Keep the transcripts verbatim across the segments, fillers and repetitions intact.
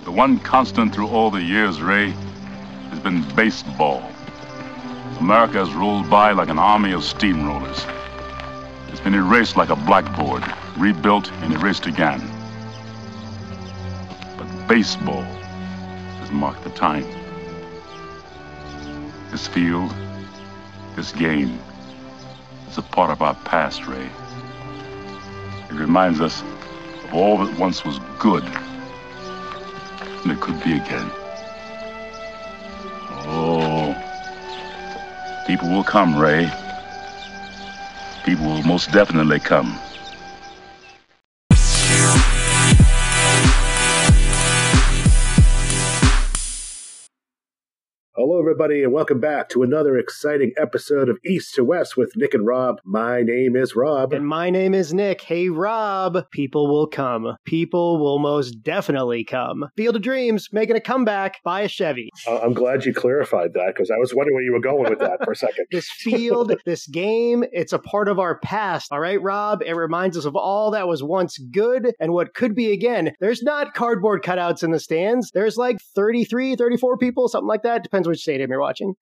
The one constant through all the years, Ray, has been baseball. America has rolled by like an army of steamrollers. It's been erased like a blackboard, rebuilt and erased again. But baseball has marked the time. This field, this game, is a part of our past, Ray. It reminds us of all that once was good, and it could be again. Oh, people will come, Ray. People will most definitely come. Hello, everybody, and welcome back to another exciting episode of East to West with Nick and Rob. My name is Rob. And my name is Nick. Hey, Rob, people will come. People will most definitely come. Field of Dreams, making a comeback. Buy a Chevy. Uh, I'm glad you clarified that, because I was wondering where you were going with that for a second. This field, this game, it's a part of our past. All right, Rob? It reminds us of all that was once good and what could be again. There's not cardboard cutouts in the stands. There's like thirty-three, thirty-four people, something like that. Depends which stadium you're watching.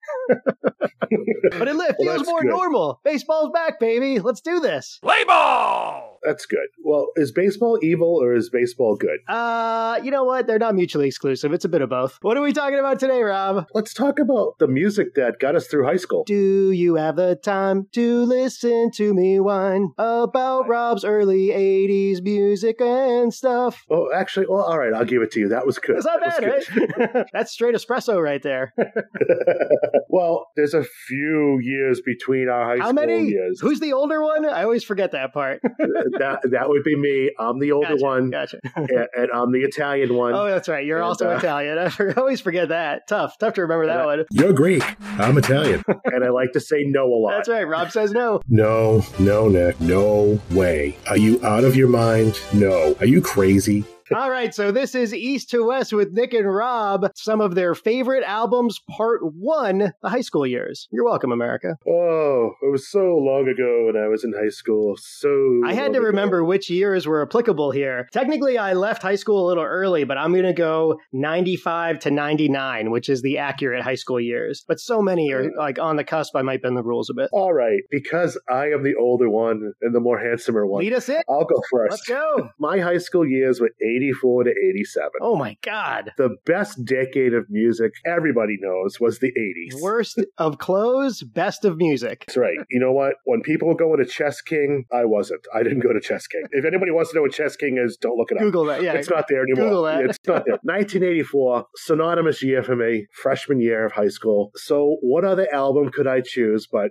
But it feels well, more good. normal. Baseball's back, baby. Let's do this. Play ball! That's good. Well, is baseball evil or is baseball good? Uh, you know what? They're not mutually exclusive. It's a bit of both. What are we talking about today, Rob? Let's talk about the music that got us through high school. Do you have the time to listen to me whine about Rob's early eighties music and stuff? Oh, actually, well, all right, I'll give it to you. That was good. That's not That bad, was good. right? That's straight espresso right there. Well, there's a few years between our high How school many? years. Who's the older one? I always forget that part. that that would be me. I'm the older Gotcha, one, Gotcha. and, and I'm the Italian one. Oh, that's right. You're And, also uh, Italian. I for- always forget that. Tough. Tough to remember that I- one. You're Greek. I'm Italian, and I like to say no a lot. That's right. Rob says no. No, no, Nick, no way. Are you out of your mind? No. Are you crazy? All right, so this is East to West with Nick and Rob, some of their favorite albums, part one, the high school years. You're welcome, America. Oh, it was so long ago when I was in high school. So I had long to ago. remember which years were applicable here. Technically, I left high school a little early, but I'm going to go ninety-five to ninety-nine, which is the accurate high school years. But so many are like on the cusp, I might bend the rules a bit. All right, because I am the older one and the more handsomer one. Lead us in. I'll go first. Let's go. My high school years were eighty-four to eighty-seven. Oh my God. The best decade of music everybody knows was the eighties. Worst of clothes, best of music. That's right. You know what? When people were going to Chess King, I wasn't. I didn't go to Chess King. If anybody wants to know what Chess King is, don't look it up. Google that. Yeah. It's not there anymore. Google that. It's not there. nineteen eighty-four, synonymous year for me, freshman year of high school. So what other album could I choose but...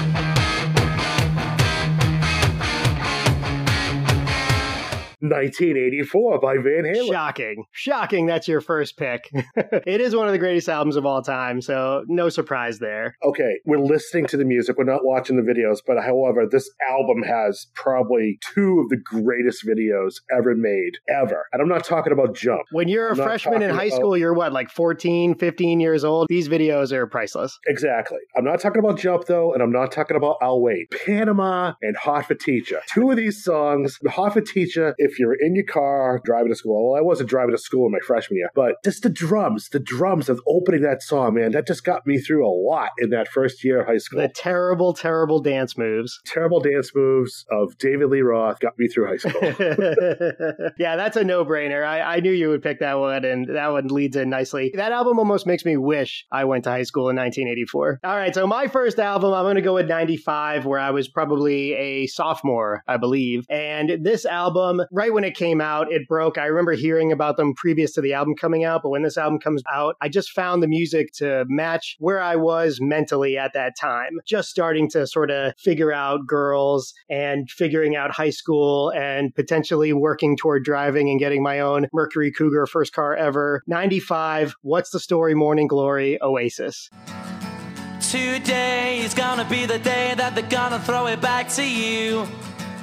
nineteen eighty-four by Van Halen. Shocking. Shocking that's your first pick. It is one of the greatest albums of all time, so no surprise there. Okay, we're listening to the music. We're not watching the videos, but however, this album has probably two of the greatest videos ever made, ever. And I'm not talking about Jump. When you're a I'm not freshman in talking high about- school, you're what, like fourteen, fifteen years old? These videos are priceless. Exactly. I'm not talking about Jump, though, and I'm not talking about I'll Wait. Panama and Hot for Teacher. Two of these songs, Hot for Teacher, if you're in your car driving to school. Well, I wasn't driving to school in my freshman year, but just the drums, the drums of opening that song, man, that just got me through a lot in that first year of high school. The terrible, terrible dance moves. Terrible dance moves of David Lee Roth got me through high school. Yeah, that's a no-brainer. I, I knew you would pick that one, and that one leads in nicely. That album almost makes me wish I went to high school in nineteen eighty-four. All right, so my first album, I'm going to go with ninety-five, where I was probably a sophomore, I believe. And this album, right when it came out, it broke. I remember hearing about them previous to the album coming out, but when this album comes out, I just found the music to match where I was mentally at that time. Just starting to sort of figure out girls and figuring out high school and potentially working toward driving and getting my own Mercury Cougar, first car ever. ninety-five, What's the Story, Morning Glory, Oasis. Today is gonna be the day that they're gonna throw it back to you.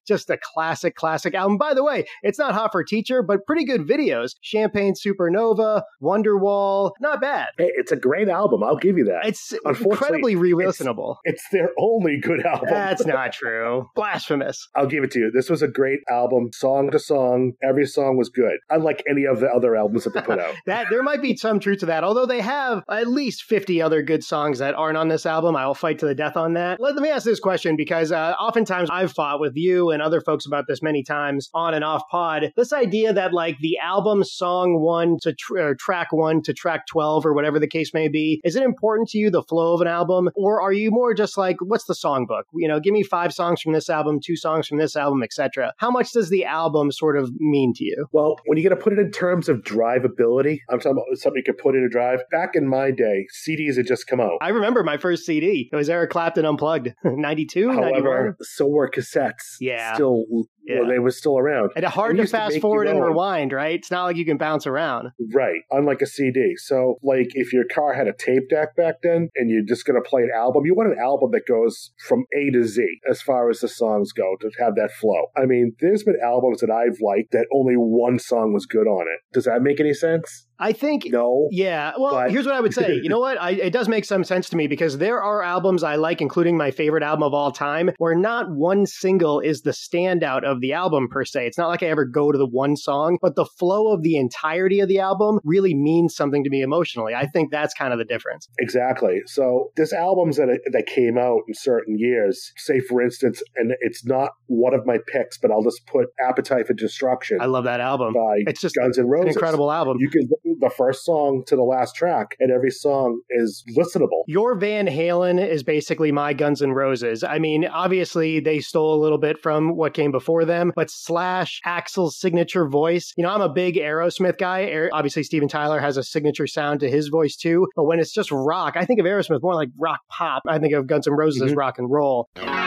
Just a classic, classic album. By the way, it's not Hot for Teacher, but pretty good videos. Champagne Supernova, Wonderwall, not bad. Hey, it's a great album. I'll give you that. It's incredibly re-listenable. It's, it's their only good album. That's not true. Blasphemous. I'll give it to you. This was a great album, song to song. Every song was good, unlike any of the other albums that they put out. That there might be some truth to that, although they have at least fifty other good songs that aren't on this album. I will fight to the death on that. Let, let me ask this question, because uh, oftentimes I've fought with you and other folks about this many times on and off pod. This idea that like the album song one to tr- or track one to track twelve or whatever the case may be, is it important to you, the flow of an album? Or are you more just like, what's the songbook? You know, give me five songs from this album, two songs from this album, et cetera. How much does the album sort of mean to you? Well, when you got to put it in terms of drivability, I'm talking about something you could put in a drive. Back in my day, C Ds had just come out. I remember my first C D. It was Eric Clapton Unplugged, ninety-two, However, ninety-one. so were cassettes. Yeah. Still, Yeah. well, they were still around. And hard It to used to fast make forward you and go. rewind, right? It's not like you can bounce around. Right. Unlike a C D. So, like, if your car had a tape deck back then and you're just going to play an album, you want an album that goes from A to Z as far as the songs go to have that flow. I mean, there's been albums that I've liked that only one song was good on it. Does that make any sense? I think, No. yeah. Well, but- here's what I would say. You know what? I, it does make some sense to me, because there are albums I like, including my favorite album of all time, where not one single is the standout of the album per se. It's not like I ever go to the one song, but the flow of the entirety of the album really means something to me emotionally. I think that's kind of the difference. Exactly. So there's albums that that came out in certain years. Say, for instance, and it's not one of my picks, but I'll just put Appetite for Destruction I love that album. by It's just Guns N' an Roses. incredible album. You can the first song to the last track, and every song is listenable. Your Van Halen is basically my Guns N' Roses. I mean, obviously they stole a little bit from what came before them, but Slash, Axl's signature voice. You know, I'm a big Aerosmith guy. Aer- obviously, Steven Tyler has a signature sound to his voice too. But when it's just rock, I think of Aerosmith more like rock pop. I think of Guns N' Roses Mm-hmm. as rock and roll.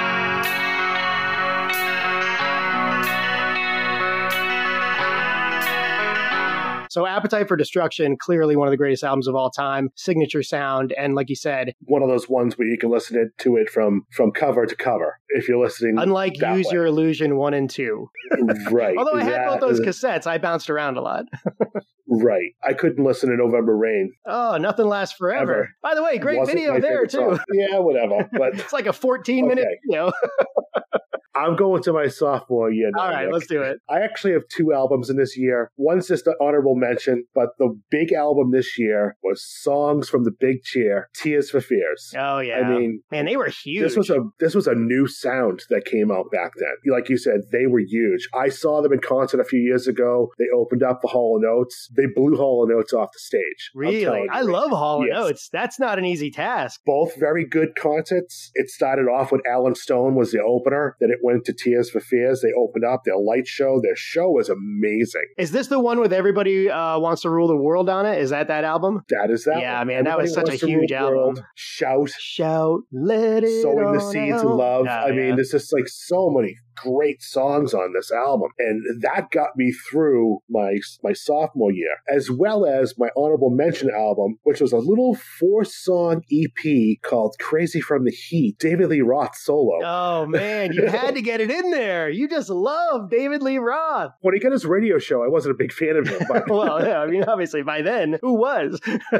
So Appetite for Destruction, clearly one of the greatest albums of all time, signature sound, and like you said, One of those ones where you can listen it, to it from from cover to cover if you're listening. unlike that Use way. Your Illusion one and two. Right. Although I had That both those is- cassettes, I bounced around a lot. Right. I couldn't listen to November Rain. Oh, Nothing Lasts Forever. Ever. By the way, great Wasn't video my there favorite too. song. Yeah, whatever. But It's like a fourteen minute Okay. video. I'm going to my sophomore year now. All right, Nick. let's do it. I actually have two albums in this year. One's just an honorable mention, but the big album this year was Songs from the Big Chair, Tears for Fears. Oh yeah. I mean, man, they were huge. This was a this was a new sound that came out back then. Like you said, they were huge. I saw them in concert a few years ago. They opened up for Hall and Oates. They blew Hall and Oates off the stage. I'm Really? telling you. I love Hall and Yes. Oates. That's not an easy task. Both very good concerts. It started off with Alan Stone was the opener. Then it went to Tears for Fears. They opened up their light show. Their show was amazing. Is this the one with Everybody uh, Wants to Rule the World on it? Is that that album? That is that. Yeah, one. man, that was Everybody such a Wants to Rule huge the album. World. Shout. Shout, let it Sowing the on Seeds out. of Love. Oh, I mean, yeah. there's just like so many great songs on this album. And that got me through my my sophomore year, as well as my honorable mention album, which was a little four-song E P called Crazy from the Heat, David Lee Roth solo. Oh man, you had to get it in there. You just love David Lee Roth. When he got his radio show, I wasn't a big fan of him, but Well, yeah, I mean, obviously by then, who was?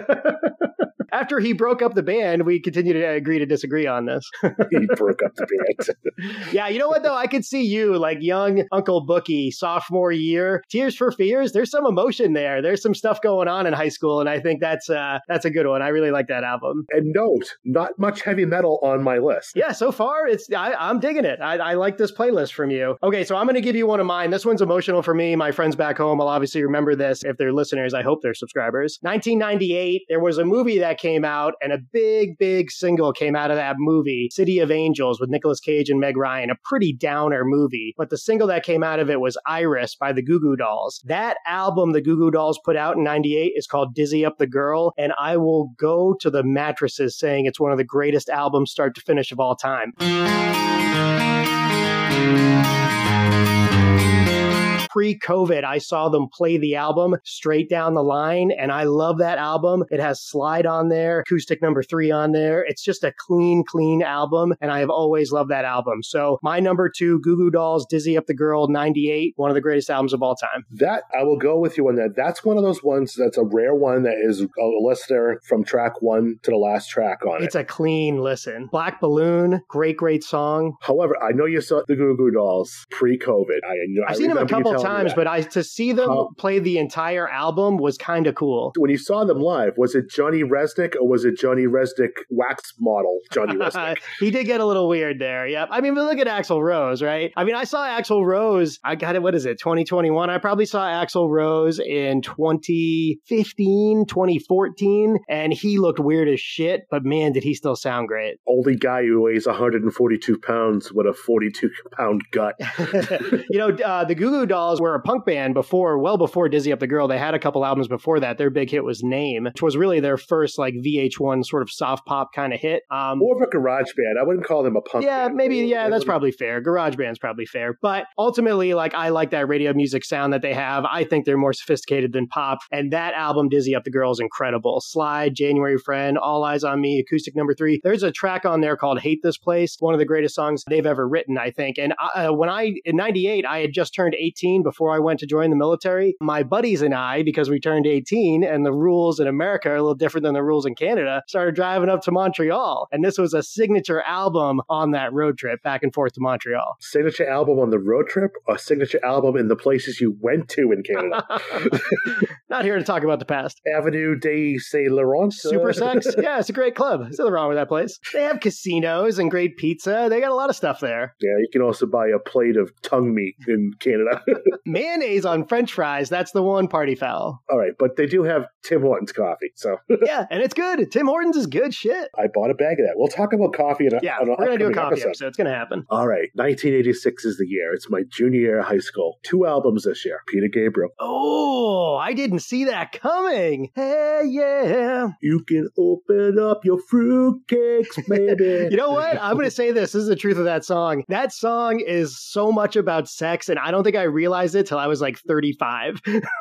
After he broke up the band, we continue to agree to disagree on this. he broke up the band. Yeah, you know what though? I could see you like young Uncle Bookie, sophomore year, Tears for Fears. There's some emotion there. There's some stuff going on in high school, and I think that's uh, that's a good one. I really like that album. And note, not much heavy metal on my list. Yeah, so far it's I, I'm digging it. I, I like this playlist from you. Okay, so I'm going to give you one of mine. This one's emotional for me. My friends back home will obviously remember this if they're listeners. I hope they're subscribers. nineteen ninety-eight, there was a movie that came out, and a big, big single came out of that movie, City of Angels, with Nicolas Cage and Meg Ryan. A pretty downer movie, but the single that came out of it was Iris by the Goo Goo Dolls. That album the Goo Goo Dolls put out in ninety-eight is called Dizzy Up the Girl, and I will go to the mattresses saying it's one of the greatest albums start to finish of all time. pre-COVID, I saw them play the album Straight Down the Line, and I love that album. It has Slide on there, Acoustic Number Three on there. It's just a clean, clean album, and I have always loved that album. So my number two, Goo Goo Dolls, Dizzy Up the Girl, ninety-eight, one of the greatest albums of all time. That, I will go with you on that. That's one of those ones that's a rare one that is a listener from track one to the last track on It's it. a clean listen. Black Balloon, great, great song. However, I know you saw the Goo Goo Dolls pre-COVID. I, I I've seen them a remember you couple telling me times, that. but I to see them How- play the entire album was kind of cool. When you saw them live, was it Johnny Resnick or was it Johnny Resnick wax model Johnny Resnick? He did get a little weird there. Yep. I mean, but look at Axl Rose, right? I mean, I saw Axl Rose. I got it. What is it? twenty twenty-one. I probably saw Axl Rose in twenty fifteen, twenty fourteen, and he looked weird as shit. But man, did he still sound great. Oldie guy who weighs one hundred forty-two pounds with a forty-two pound gut. You know, uh, the Goo Goo Dolls were a punk band before, well before Dizzy Up the Girl. They had a couple albums before that. Their big hit was Name, which was really their first like V H one sort of soft pop kind of hit. Um, More of a garage band. I wouldn't call them a punk Yeah, band. maybe, yeah, They that's wouldn't- probably fair. Garage band's probably fair. But ultimately, like, I like that radio music sound that they have. I think they're more sophisticated than pop. And that album, Dizzy Up the Girl, is incredible. Slide, January Friend, All Eyes on Me, Acoustic Number Three. There's a track on there called Hate This Place, one of the greatest songs they've ever written, I think. And uh, when I, in ninety-eight, I had just turned eighteen before I went to join the military. My buddies and I, because we turned eighteen and the rules in America are a little different than the rules in Canada, started driving up to Montreal. And this was a signature album on that road trip back and forth to Montreal. Signature album on the road trip or signature album in the places you went to in Canada? Not here to talk about the past. Avenue de Saint Laurent. Super Sex? Yeah, it's a great club. There's nothing wrong with that place. They have casinos and great pizza. They got a lot of stuff there. Yeah, you can also buy a plate of tongue meat in Canada. Mayonnaise on French fries. That's the one party foul. All right, but they do have Tim Hortons coffee, so Yeah, and it's good. Tim Hortons is good shit. I bought a bag of that. We'll talk about coffee in a, Yeah, on an we're going to do a upcoming coffee episode. episode. It's going to happen. All right, nineteen eighty-six is the year. It's my junior year of high school. Two albums this year. Peter Gabriel. Oh, I didn't see that coming. Hey, yeah. You can open up your fruitcakes, baby. You know what? I'm going to say this. This is the truth of that song. That song is so much about sex, and I don't think I realized it till I was like thirty-five.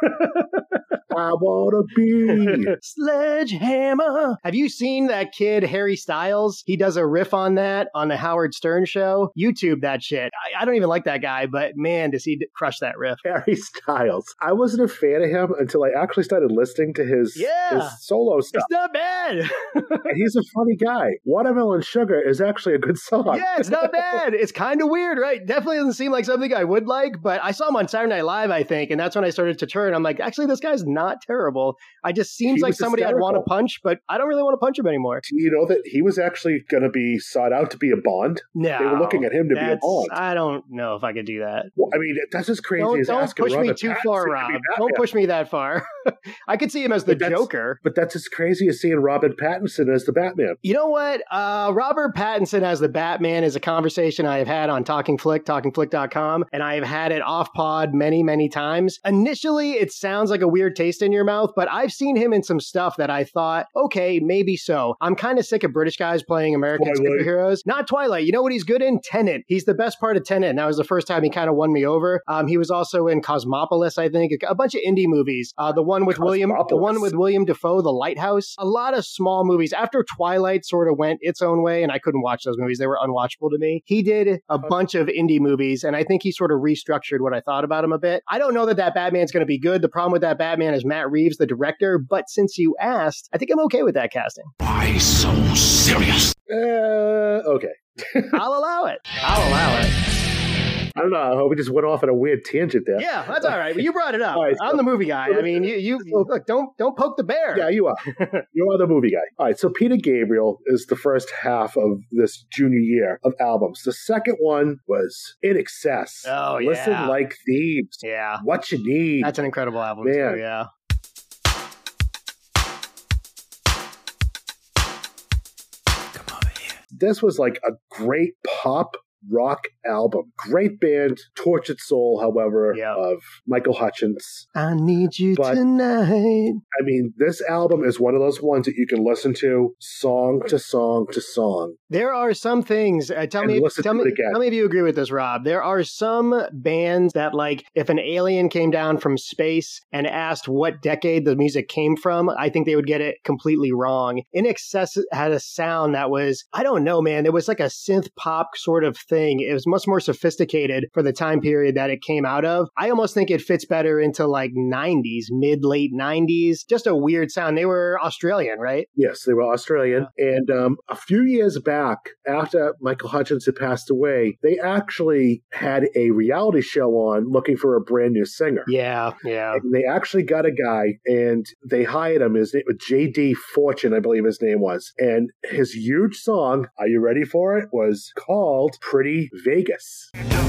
I want to be. Sledgehammer. Have you seen that kid, Harry Styles? He does a riff on that on the Howard Stern show. YouTube that shit. I, I don't even like that guy, but man, does he d- crush that riff. Harry Styles. I wasn't a fan of him until I actually started listening to his, Yeah. his solo stuff. It's not bad. And he's a funny guy. Watermelon Sugar is actually a good song. Yeah, it's not bad. It's kind of weird, right? Definitely doesn't seem like something I would like, but I saw him on Saturday Night Live, I think, and that's when I started to turn. I'm like, actually, this guy's not terrible. I just seems He like was somebody I'd want to hysterical. punch, but I don't really want to punch him anymore. Do you know that he was actually going to be sought out to be a Bond? No, They were looking at him to be a that's- Bond. I don't know if I could do that. Well, I mean, that's as crazy Don't, as don't asking push me Robert too Pattinson far, to be Rob. Batman. Don't push me that far. I could see him as the But that's- Joker. But that's as crazy as seeing Robert Pattinson as the Batman. You know what? Uh, Robert Pattinson as the Batman is a conversation I have had on Talking Flick, talking flick dot com, and I have had it off pod many, many times. Initially, it sounds like a weird taste in your mouth, but I've seen him in some stuff that I thought, okay, maybe so. I'm kind of sick of British guys playing American Twilight. superheroes. Not Twilight. You know what he's good in? Tenet. He's the best part of Tenet, and that was the first time he kind of won me over. Um, he was also in Cosmopolis, I think, a bunch of indie movies. Uh, the one with William, the Cosmopolis. one with William Dafoe, The Lighthouse. A lot of small movies. After Twilight sort of went its own way, and I couldn't watch those movies. They were unwatchable to me. He did a bunch of indie movies, and I think he sort of restructured what I thought about him a bit. I don't know that that Batman's going to be good. The problem with that Batman is Matt Reeves, the director, but since you asked, I think I'm okay with that casting. Why so serious? Uh, okay. I'll allow it. I'll allow it. I don't know. I hope we just went off on a weird tangent there. Yeah, that's all right. But you brought it up. All right, so- I'm the movie guy. I mean, you, you look, don't don't poke the bear. Yeah, you are. You are the movie guy. All right, so Peter Gabriel is the first half of this junior year of albums. The second one was In Excess. Oh, Listen yeah. Like Thieves. Yeah. What You Need. That's an incredible album, Man. too. Yeah. This was like a great pop rock album. Great band, Tortured Soul, however, Yeah. of Michael Hutchence. I need you But- tonight. I mean, this album is one of those ones that you can listen to song to song to song. There are some things. Uh, tell And me, listen tell to me, it again. tell me if you agree with this, Rob. There are some bands that, like, if an alien came down from space and asked what decade the music came from, I think they would get it completely wrong. In Excess had a sound that was, I don't know, man. It was like a synth pop sort of thing. It was much more sophisticated for the time period that it came out of. I almost think it fits better into like nineties, mid late nineties. Just a weird sound. They were Australian, right? Yes, they were Australian. And um, a few years back, after Michael Hutchence had passed away, they actually had a reality show on looking for a brand new singer. Yeah, yeah. And they actually got a guy, and they hired him. His name was J D Fortune, I believe his name was. And his huge song, are you ready for it, was called Pretty Vegas.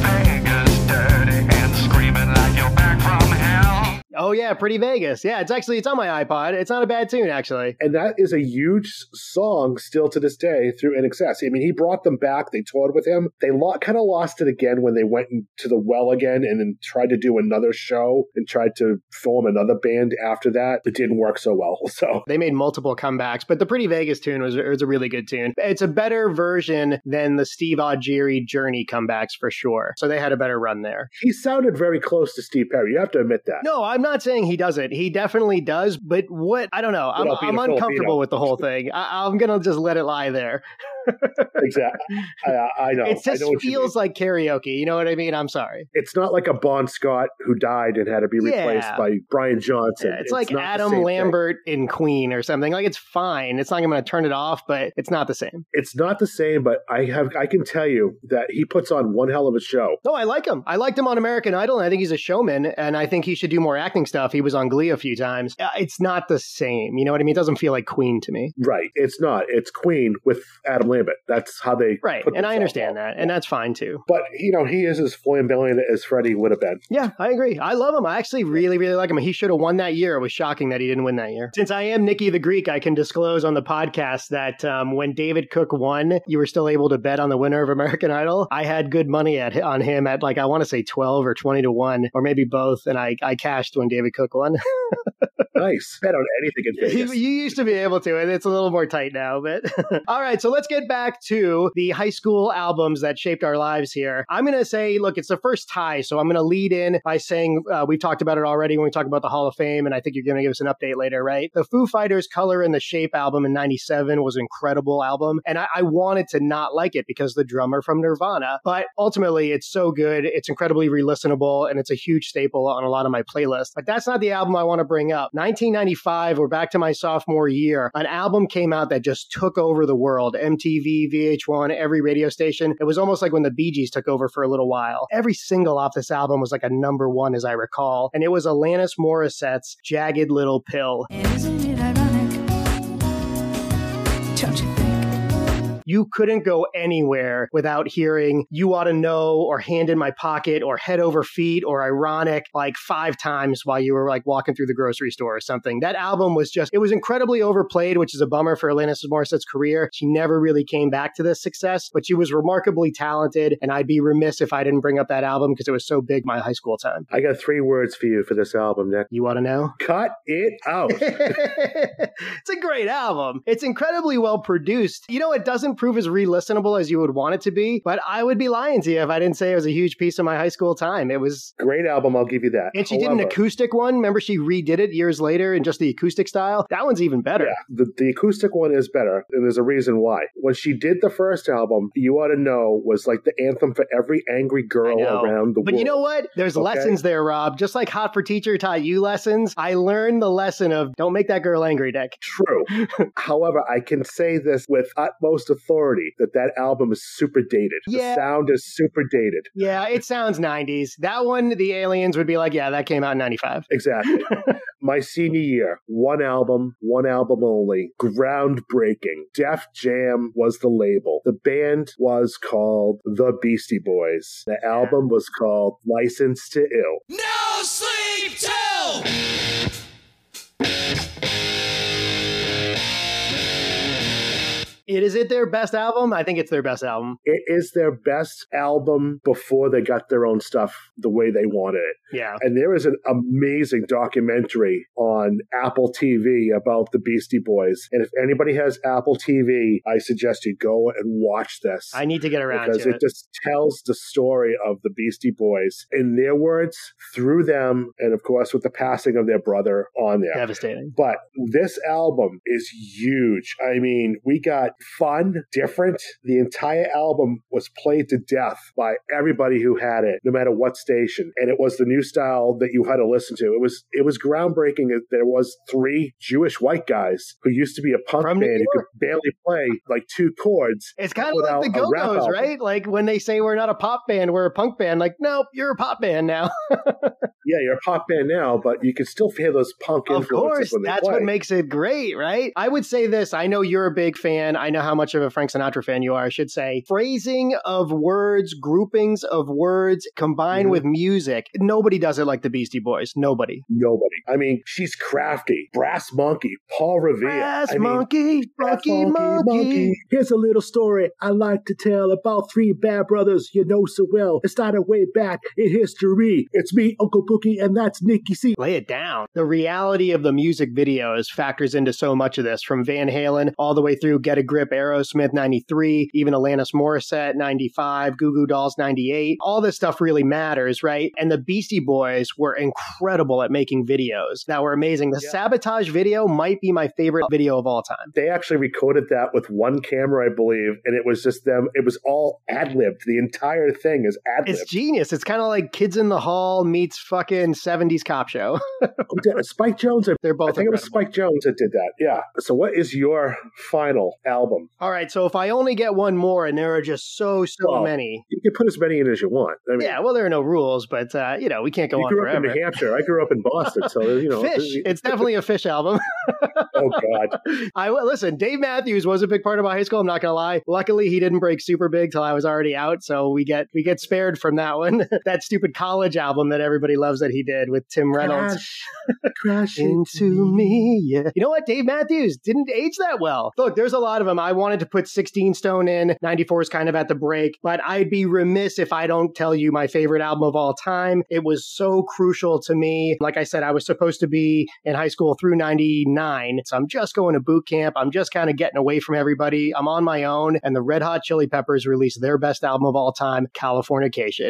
Oh yeah, Pretty Vegas. Yeah, it's actually it's on my iPod. It's not a bad tune, actually. And that is a huge song still to this day through I N X S. I mean, he brought them back. They toured with him. They lo- kind of lost it again when they went into the well again and then tried to do another show and tried to form another band after that. It didn't work so well. So They made multiple comebacks, but the Pretty Vegas tune was, was a really good tune. It's a better version than the Steve Augeri Journey comebacks for sure. So they had a better run there. he sounded very close to Steve Perry. You have to admit that. No, I'm not saying he doesn't. He definitely does. But what? I don't know. I'm, Without being I'm a uncomfortable Filipino. with the whole thing. I, I'm going to just let it lie there. Exactly. I, I know. It I just know what you mean. feels like karaoke. You know what I mean? I'm sorry. It's not like a Bon Scott who died and had to be replaced Yeah. by Brian Johnson. Yeah, it's, like not the Adam same thing. Lambert in Queen or something. Like, it's fine. It's not going to turn it off, but it's not the same. It's not the same, but I have I can tell you that he puts on one hell of a show. No, I like him. I liked him on American Idol, and I think he's a showman, and I think he should do more acting stuff. He was on Glee a few times. Uh, It's not the same. You know what I mean? It doesn't feel like Queen to me. Right. It's not. It's Queen with Adam Lambert. That's how they Right. put And I themselves understand on. that, and that's fine too. But, you know, he is as flamboyant as Freddie would have been. Yeah, I agree. I love him. I actually really, really like him. He should have won that year. It was shocking that he didn't win that year. Since I am Nikki the Greek, I can disclose on the podcast that um, when David Cook won, you were still able to bet on the winner of American Idol. I had good money at on him at like, I want to say twelve or twenty to one, or maybe both. And I, I cashed when David Cook won. Nice. Bet on anything in You, Vegas. you used to be able to, and it's a little more tight now. But all right, so let's get back to the high school albums that shaped our lives here. I'm going to say, look, it's the first tie, so I'm going to lead in by saying uh, we've talked about it already when we talk about the Hall of Fame, and I think you're going to give us an update later, right? The Foo Fighters' Color and the Shape album in ninety-seven was an incredible album, and I, I wanted to not like it because the drummer from Nirvana, but ultimately it's so good, it's incredibly re-listenable, and it's a huge staple on a lot of my playlists. But that's not the album I want to bring up. nineteen ninety-five, we're back to my sophomore year. An album came out that just took over the world. M T V, V H one, every radio station. It was almost like when the Bee Gees took over for a little while. Every single off this album was like a number one, as I recall. And it was Alanis Morissette's Jagged Little Pill. Isn't it ironic? Don't you think? You couldn't go anywhere without hearing You Ought to Know or Hand in My Pocket or Head Over Feet or Ironic like five times while you were like walking through the grocery store or something. That album was just, it was incredibly overplayed, which is a bummer for Alanis Morissette's career. She never really came back to this success, but she was remarkably talented, and I'd be remiss if I didn't bring up that album because it was so big my high school time. I got three words for you for this album, Nick. You Ought to Know? Cut it out. It's a great album. It's incredibly well produced. You know, it doesn't prove as re-listenable as you would want it to be, but I would be lying to you if I didn't say it was a huge piece of my high school time. It was... Great album, I'll give you that. And she did an However, acoustic one. Remember, she redid it years later in just the acoustic style? That one's even better. Yeah, the, the acoustic one is better, and there's a reason why. When she did the first album, You Ought to Know was like the anthem for every angry I girl know. around the But world. you know what? There's Okay. lessons there, Rob. Just like Hot for Teacher taught you lessons, I learned the lesson of don't make that girl angry, Dick. True. However, I can say this with utmost authority that that album is super dated. Yeah. The sound is super dated. Yeah, it sounds nineties. That one, the aliens would be like, yeah, that came out in ninety-five. Exactly. My senior year, one album, one album only, groundbreaking. Def Jam was the label. The band was called The Beastie Boys. The album was called License to Ill. No sleep till It is it their best album? I think it's their best album. It is their best album before they got their own stuff the way they wanted it. Yeah. And there is an amazing documentary on Apple T V about the Beastie Boys. And if anybody has Apple T V, I suggest you go and watch this. I need to get around because to it. it. just tells the story of the Beastie Boys in their words, through them, and of course with the passing of their brother on there. Devastating. But this album is huge. I mean, we got fun, different. The entire album was played to death by everybody who had it, no matter what station. And it was the new style that you had to listen to. It was it was groundbreaking that there was three Jewish white guys who used to be a punk From band New who York. could barely play like two chords. It's kind of put like out the a rap Go-Go's, album. right? Like when they say we're not a pop band, we're a punk band. Like, nope, you're a pop band now. Yeah, you're a pop band now, but you can still hear those punk Of influences course, when they that's play. what makes it great, right? I would say this. I know you're a big fan. I know how much of a Frank Sinatra fan you are, I should say. Phrasing of words, groupings of words combined Mhm. with music. Nobody does it like the Beastie Boys. Nobody. Nobody. I mean, she's crafty. Brass Monkey, Paul Revere. Brass I mean, monkey, Brass monkey, monkey. Here's a little story I like to tell about three bad brothers you know so well. It started way back in history. It's me, Uncle Cookie, and that's Nicky C. Lay it down. The reality of the music videos factors into so much of this, from Van Halen all the way through Get a Grip, Aerosmith ninety-three, even Alanis Morissette ninety-five, Goo Goo Dolls ninety-eight. All this stuff really matters, right? And the Beastie Boys were incredible at making videos that were amazing. The Yeah. Sabotage video might be my favorite video of all time. They actually recorded that with one camera, I believe, and it was just them. It was all ad-libbed. The entire thing is ad-libbed. It's genius. It's kind of like Kids in the Hall meets fucking seventies cop show. Who did it? Spike Jones? Or, They're both I think it was incredible. Spike Jones that did that. Yeah. So what is your final album? All right, so if I only get one more, and there are just so, so Well, many. You can put as many in as you want. I mean, Yeah, well, there are no rules, but, uh, you know, we can't go you on grew forever. up in New Hampshire. I grew up in Boston. So, you know. Fish. It's definitely a Fish album. Oh, God. I listen, Dave Matthews was a big part of my high school, I'm not going to lie. Luckily, he didn't break super big till I was already out, so we get we get spared from that one. That stupid college album that everybody loves that he did with Tim Reynolds. Crash, crash Into me, yeah. You know what? Dave Matthews didn't age that well. Look, there's a lot of them. I wanted to put sixteen Stone in. ninety-four is kind of at the break, but I'd be remiss if I don't tell you my favorite album of all time. It was so crucial to me. Like I said, I was supposed to be in high school through ninety-nine, so I'm just going to boot camp. I'm just kind of getting away from everybody. I'm on my own, and the Red Hot Chili Peppers released their best album of all time, Californication.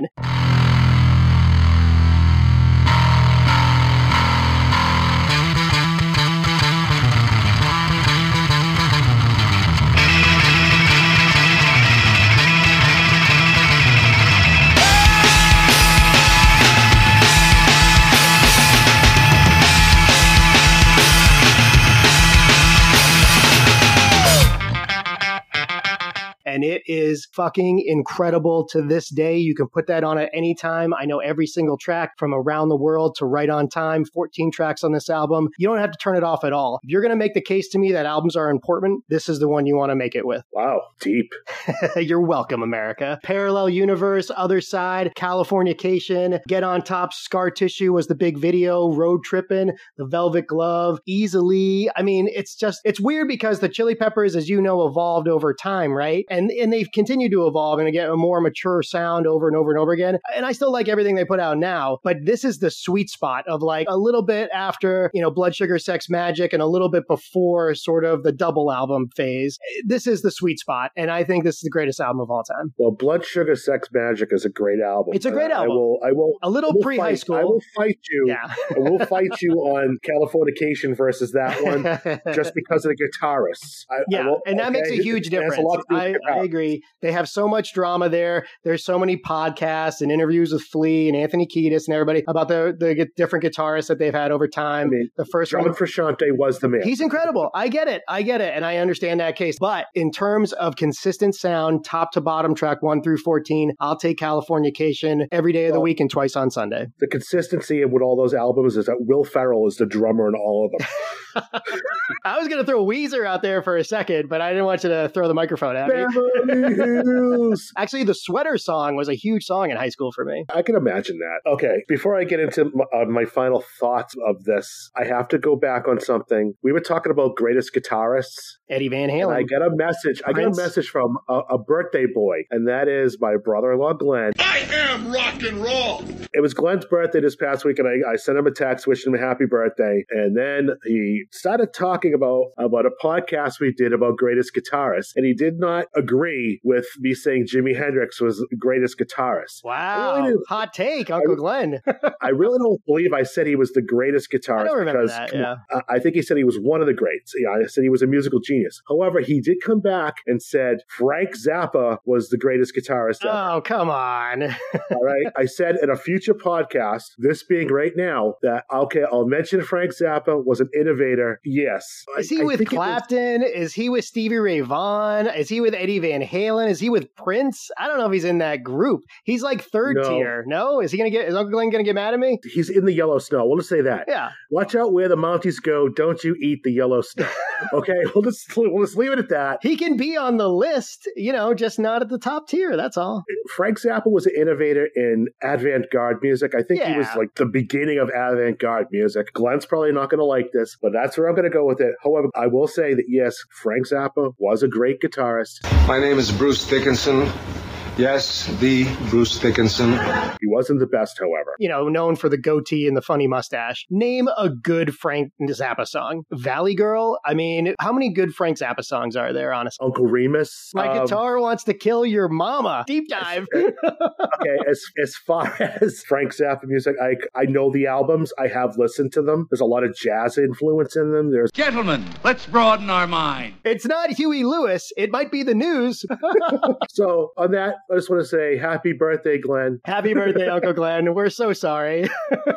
And it is fucking incredible to this day. You can put that on at any time. I know every single track from Around the World to Right on Time, fourteen tracks on this album. You don't have to turn it off at all. If you're going to make the case to me that albums are important, this is the one you want to make it with. Wow, deep. You're welcome, America. Parallel Universe, Other Side, Californication, Get on Top, Scar Tissue was the big video, Road Trippin', The Velvet Glove, Easily. I mean, it's just, it's weird because the Chili Peppers, as you know, evolved over time, right? And and they've continued to evolve and get a more mature sound over and over and over again. And I still like everything they put out now, but this is the sweet spot of like a little bit after, you know, Blood Sugar Sex Magic and a little bit before sort of the double album phase. This is the sweet spot. And I think this is the greatest album of all time. Well, Blood Sugar Sex Magic is a great album. It's a great I, album. I will, I will, A little I will pre-high fight- school. I will fight you. Yeah. I will fight you on Californication versus that one just because of the guitarists. I, Yeah, I will, and that okay, makes a huge it has difference. a lot to do with I, guitar. I agree. They have so much drama there. There's so many podcasts and interviews with Flea and Anthony Kiedis and everybody about the, the gu- different guitarists that they've had over time. I mean, the first John one, Frusciante was the man. he's incredible. I get it. I get it. And I understand that case. But in terms of consistent sound, top to bottom, track one through fourteen, I'll take Californication every day of the Well, week and twice on Sunday. the consistency with all those albums is that Will Ferrell is the drummer in all of them. I was going to throw Weezer out there for a second, but I didn't want you to throw the microphone at me. Beverly Hills. Actually, the Sweater Song was a huge song in high school for me. I can imagine that. Okay, before I get into my, uh, my final thoughts of this, I have to go back on something. We were talking about greatest guitarists. Eddie Van Halen. I got a message. Prince. I got a message from a, a birthday boy, and that is my brother-in-law, Glenn. I am rock and roll. It was Glenn's birthday this past week, and I, I sent him a text wishing him a happy birthday. And then he started talking about, about a podcast we did about greatest guitarists, and he did not agree with me saying Jimi Hendrix was the greatest guitarist. Wow. Really hot take, Uncle I, Glenn. I really don't believe I said he was the greatest guitarist. I don't remember because, that, yeah. I think he said he was one of the greats. Yeah, I said he was a musical genius. However, he did come back and said Frank Zappa was the greatest guitarist ever. Oh, come on. All right. I said in a future podcast, this being right now, that, okay, I'll mention Frank Zappa was an innovator. Yes. Is he I, with I Clapton? Was... Is he with Stevie Ray Vaughan? Is he with Eddie Van Halen? Is he with Prince? I don't know if he's in that group. He's like third no. tier. No? Is he going to get, is Uncle Glenn going to get mad at me? He's in the yellow snow. We'll just say that. Yeah. Watch out where the Mounties go. Don't you eat the yellow snow. Okay. We'll just, we'll just leave it at that. He can be on the list, you know, just not at the top tier. That's all. Frank Zappa was an innovator in avant-garde music. I think yeah. he was like the beginning of avant-garde music. Glenn's probably not going to like this, but that's where I'm going to go with it. However, I will say that, yes, Frank Zappa was a great guitarist. My name is Bruce Dickinson. Yes, the Bruce Dickinson. He wasn't the best, however. You know, known for the goatee and the funny mustache. Name a good Frank Zappa song. Valley Girl? I mean, how many good Frank Zappa songs are there, honestly? Uncle Remus. My um, guitar wants to kill your mama. Deep dive. Okay, as as far as Frank Zappa music, I, I know the albums. I have listened to them. There's a lot of jazz influence in them. There's Gentlemen, let's broaden our mind. It's not Huey Lewis. It might be the News. So, on that, I just want to say happy birthday, Glenn. Happy birthday, Uncle Glenn. We're so sorry.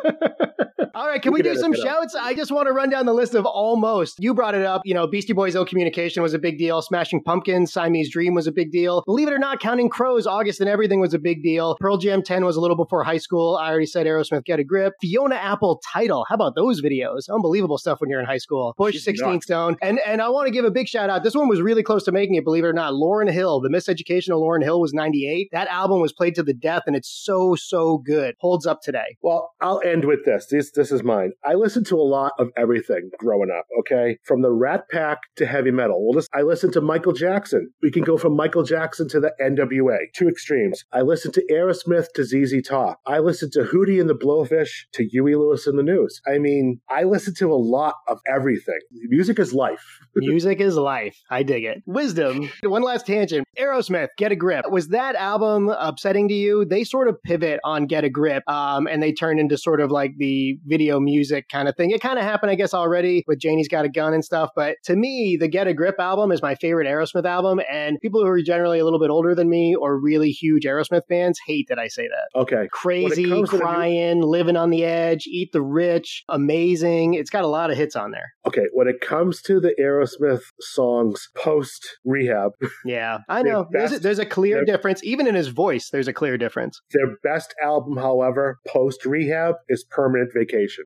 All right, can we, we can do some shouts? I just want to run down the list of almost. You brought it up. You know, Beastie Boys Ill Communication was a big deal. Smashing Pumpkins, Siamese Dream was a big deal. Believe it or not, Counting Crows, August and Everything was a big deal. Pearl Jam ten was a little before high school. I already said Aerosmith, Get a Grip. Fiona Apple, Tidal. How about those videos? Unbelievable stuff when you're in high school. Bush, She's sixteen nuts. Stone. And and I want to give a big shout out. This one was really close to making it, believe it or not. Lauryn Hill, The Miseducation of Lauryn Hill was ninety-eight. That album was played to the death, and it's so, so good. Holds up today. Well, I'll end with this. This, this is mine. I listened to a lot of everything growing up, okay? From the Rat Pack to heavy metal. Well, I listened to Michael Jackson. We can go from Michael Jackson to the N W A. Two extremes. I listened to Aerosmith to Z Z Top. I listened to Hootie and the Blowfish to Huey Lewis and the News. I mean, I listened to a lot of everything. Music is life. Music is life. I dig it. Wisdom. One last tangent. Aerosmith, Get a Grip. Was that album upsetting to you? They sort of pivot on Get a Grip, um, and they turn into sort of like the video music kind of thing. It kind of happened, I guess, already with Janie's Got a Gun and stuff. But to me, the Get a Grip album is my favorite Aerosmith album. And people who are generally a little bit older than me or really huge Aerosmith fans hate that I say that. Okay. Crazy, Crying, new- Living on the Edge, Eat the Rich, Amazing. It's got a lot of hits on there. Okay. When it comes to the Aerosmith songs post rehab. Yeah, I know. Best, there's, a, there's a clear difference. Even in his voice, there's a clear difference. Their best album, however, post rehab is Permanent Vacation.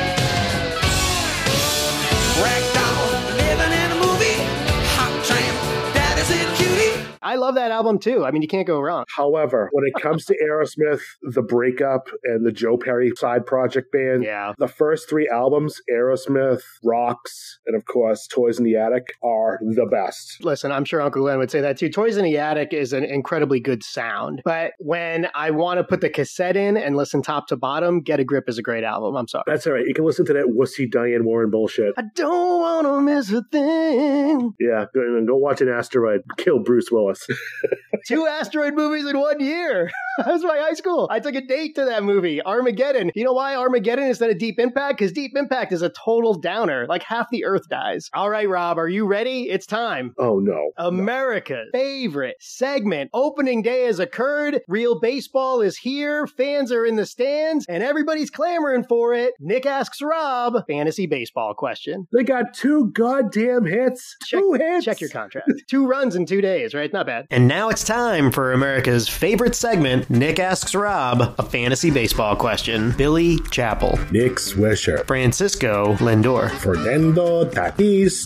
Ragdoll, living in a movie, hot tramp, daddy's in a cutie. I love that album too. I mean, you can't go wrong. However, when it comes to Aerosmith, the breakup and the Joe Perry side project band, yeah. the first three albums, Aerosmith, Rocks, and of course, Toys in the Attic, are the best. Listen, I'm sure Uncle Glenn would say that too. Toys in the Attic is an incredibly good sound. But when I want to put the cassette in and listen top to bottom, Get a Grip is a great album. I'm sorry. That's all right. You can listen to that wussy Diane Warren bullshit. I don't want to miss a thing. Yeah, go, go watch an asteroid kill Bruce Willis. Two asteroid movies in one year. That was my high school. I took a date to that movie, Armageddon. You know why Armageddon instead of Deep Impact? Because Deep Impact is a total downer. Like half the earth dies. All right, Rob, are you ready? It's time. Oh, no. America's no. favorite segment. Opening day has occurred. Real baseball is here. Fans are in the stands, and everybody's clamoring for it. Nick asks Rob, fantasy baseball question. They got two goddamn hits. Check, two hits. Check your contract. Two runs in two days, right? Not bad. bad. And now it's time for America's favorite segment, Nick Asks Rob a fantasy baseball question. Billy Chappell, Nick Swisher, Francisco Lindor, Fernando Tatis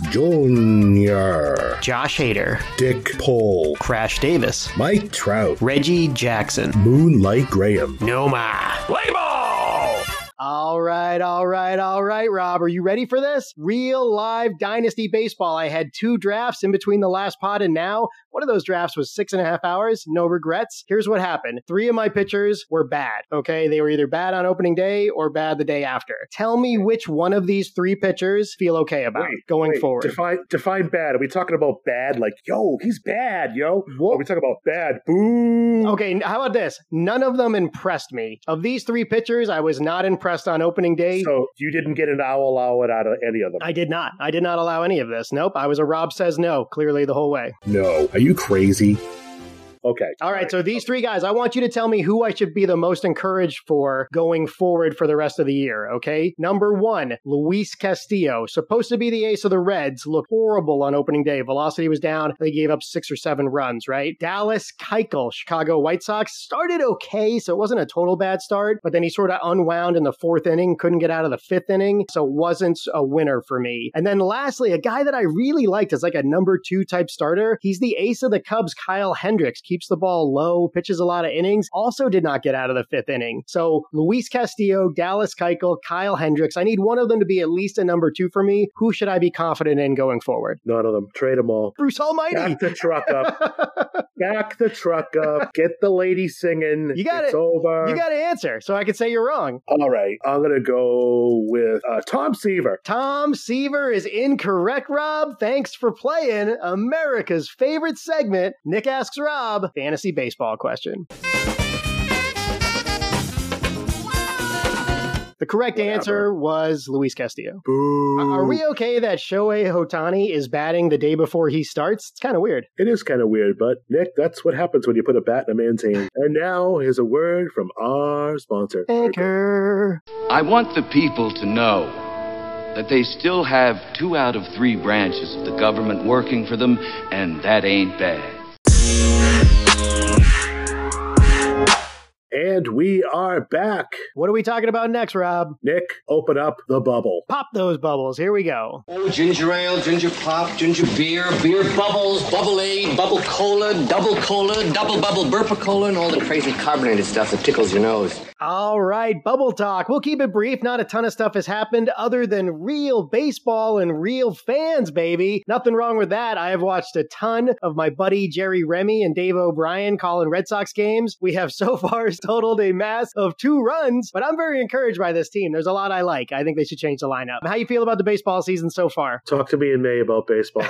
Junior, Josh Hader, Dick Pole, Crash Davis, Mike Trout, Reggie Jackson, Moonlight Graham, Noma. Play ball! All right, all right, all right, Rob. Are you ready for this? Real live Dynasty Baseball. I had two drafts in between the last pod and now. One of those drafts was six and a half hours. No regrets. Here's what happened. Three of my pitchers were bad, okay? They were either bad on opening day or bad the day after. Tell me which one of these three pitchers feel okay about wait, going wait, forward. Define, define bad. Are we talking about bad? Like, yo, he's bad, yo? What? Are we talking about bad? Boo. Okay, how about this? None of them impressed me. Of these three pitchers, I was not impressed on opening day. So you didn't get an owl out out of any of them? I did not. I did not allow any of this. Nope. I was a Rob says no, clearly the whole way. No. Are you crazy? Okay. All right, so these three guys, I want you to tell me who I should be the most encouraged for going forward for the rest of the year, okay? Number one, Luis Castillo, supposed to be the ace of the Reds, looked horrible on opening day. Velocity was down. They gave up six or seven runs, right? Dallas Keuchel, Chicago White Sox, started okay, so it wasn't a total bad start, but then he sort of unwound in the fourth inning, couldn't get out of the fifth inning, so it wasn't a winner for me. And then lastly, a guy that I really liked as like a number two type starter, he's the ace of the Cubs, Kyle Hendricks, keeps the ball low, pitches a lot of innings, also did not get out of the fifth inning. So Luis Castillo, Dallas Keuchel, Kyle Hendricks, I need one of them to be at least a number two for me. Who should I be confident in going forward? None of them. Trade them all. Bruce Almighty. Back the truck up. Back the truck up. Get the lady singing. You got it's it. over. You got to answer so I can say you're wrong. All right. I'm going to go with uh, Tom Seaver. Tom Seaver is incorrect, Rob. Thanks for playing America's favorite segment, Nick Asks Rob, Fantasy Baseball Question. The correct Whatever. answer was Luis Castillo. Boo. Are we okay that Shohei Ohtani is batting the day before he starts? It's kind of weird. It is kind of weird, but Nick, that's what happens when you put a bat in a man's hand. And now here's a word from our sponsor. Anchor. I want the people to know that they still have two out of three branches of the government working for them, and that ain't bad. And we are back. What are we talking about next, Rob? Nick, open up the bubble. Pop those bubbles. Here we go. Oh, ginger ale, ginger pop, ginger beer, beer bubbles, bubble aid, bubble cola, double cola, double bubble burpa-cola, and all the crazy carbonated stuff that tickles your nose. All right, Bubble Talk. We'll keep it brief. Not a ton of stuff has happened other than real baseball and real fans, baby. Nothing wrong with that. I have watched a ton of my buddy Jerry Remy and Dave O'Brien calling Red Sox games. We have so far totaled a mass of two runs, but I'm very encouraged by this team. There's a lot I like. I think they should change the lineup. How you feel about the baseball season so far? Talk to me in May about baseball.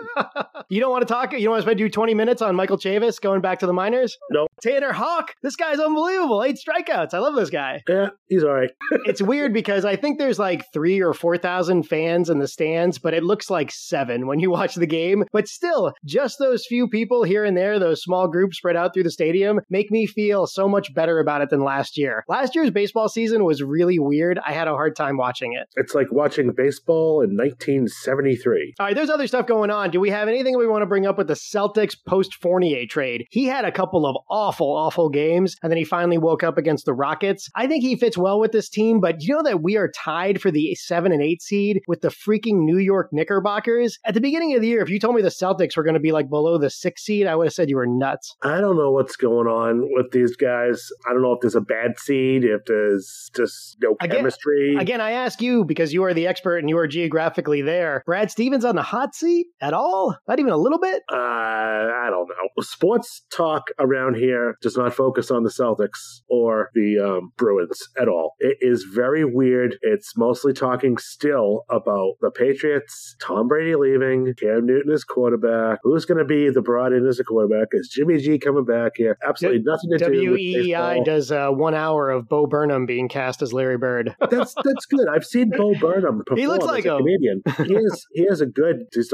You don't want to talk? You don't want to spend do twenty minutes on Michael Chavis going back to the minors? No. Tanner Houck. This guy's unbelievable. Eight strikeouts. I love this guy. Yeah, he's all right. It's weird because I think there's like three or four thousand fans in the stands, but it looks like seven when you watch the game. But still, just those few people here and there, those small groups spread out through the stadium, make me feel so much better about it than last year. Last year's baseball season was really weird. I had a hard time watching it. It's like watching baseball in nineteen seventy-three. All right, there's other stuff going on. Do we have anything we want to bring up with the Celtics post-Fournier trade? He had a couple of awful, awful games, and then he finally woke up against the Rockets. I think he fits well with this team, but you know that we are tied for the seven and eight seed with the freaking New York Knickerbockers? At the beginning of the year, if you told me the Celtics were going to be like below the six seed, I would have said you were nuts. I don't know what's going on with these guys. I don't know if there's a bad seed, if there's just no Again, chemistry. Again, I ask you because you are the expert and you are geographically there. Brad Stevens on the hot seat at all? Not even a little bit? Uh, I don't know. Sports talk around here does not focus on the Celtics or the um, Bruins at all. It is very weird. It's mostly talking still about the Patriots, Tom Brady leaving, Cam Newton as quarterback. Who's going to be the brought in as a quarterback? Is Jimmy G coming back here? Absolutely nothing to do with W E I baseball. does uh, one hour of Bo Burnham being cast as Larry Bird. That's that's good. I've seen Bo Burnham perform He looks as like a him. comedian. He has he has a good, he's the right height,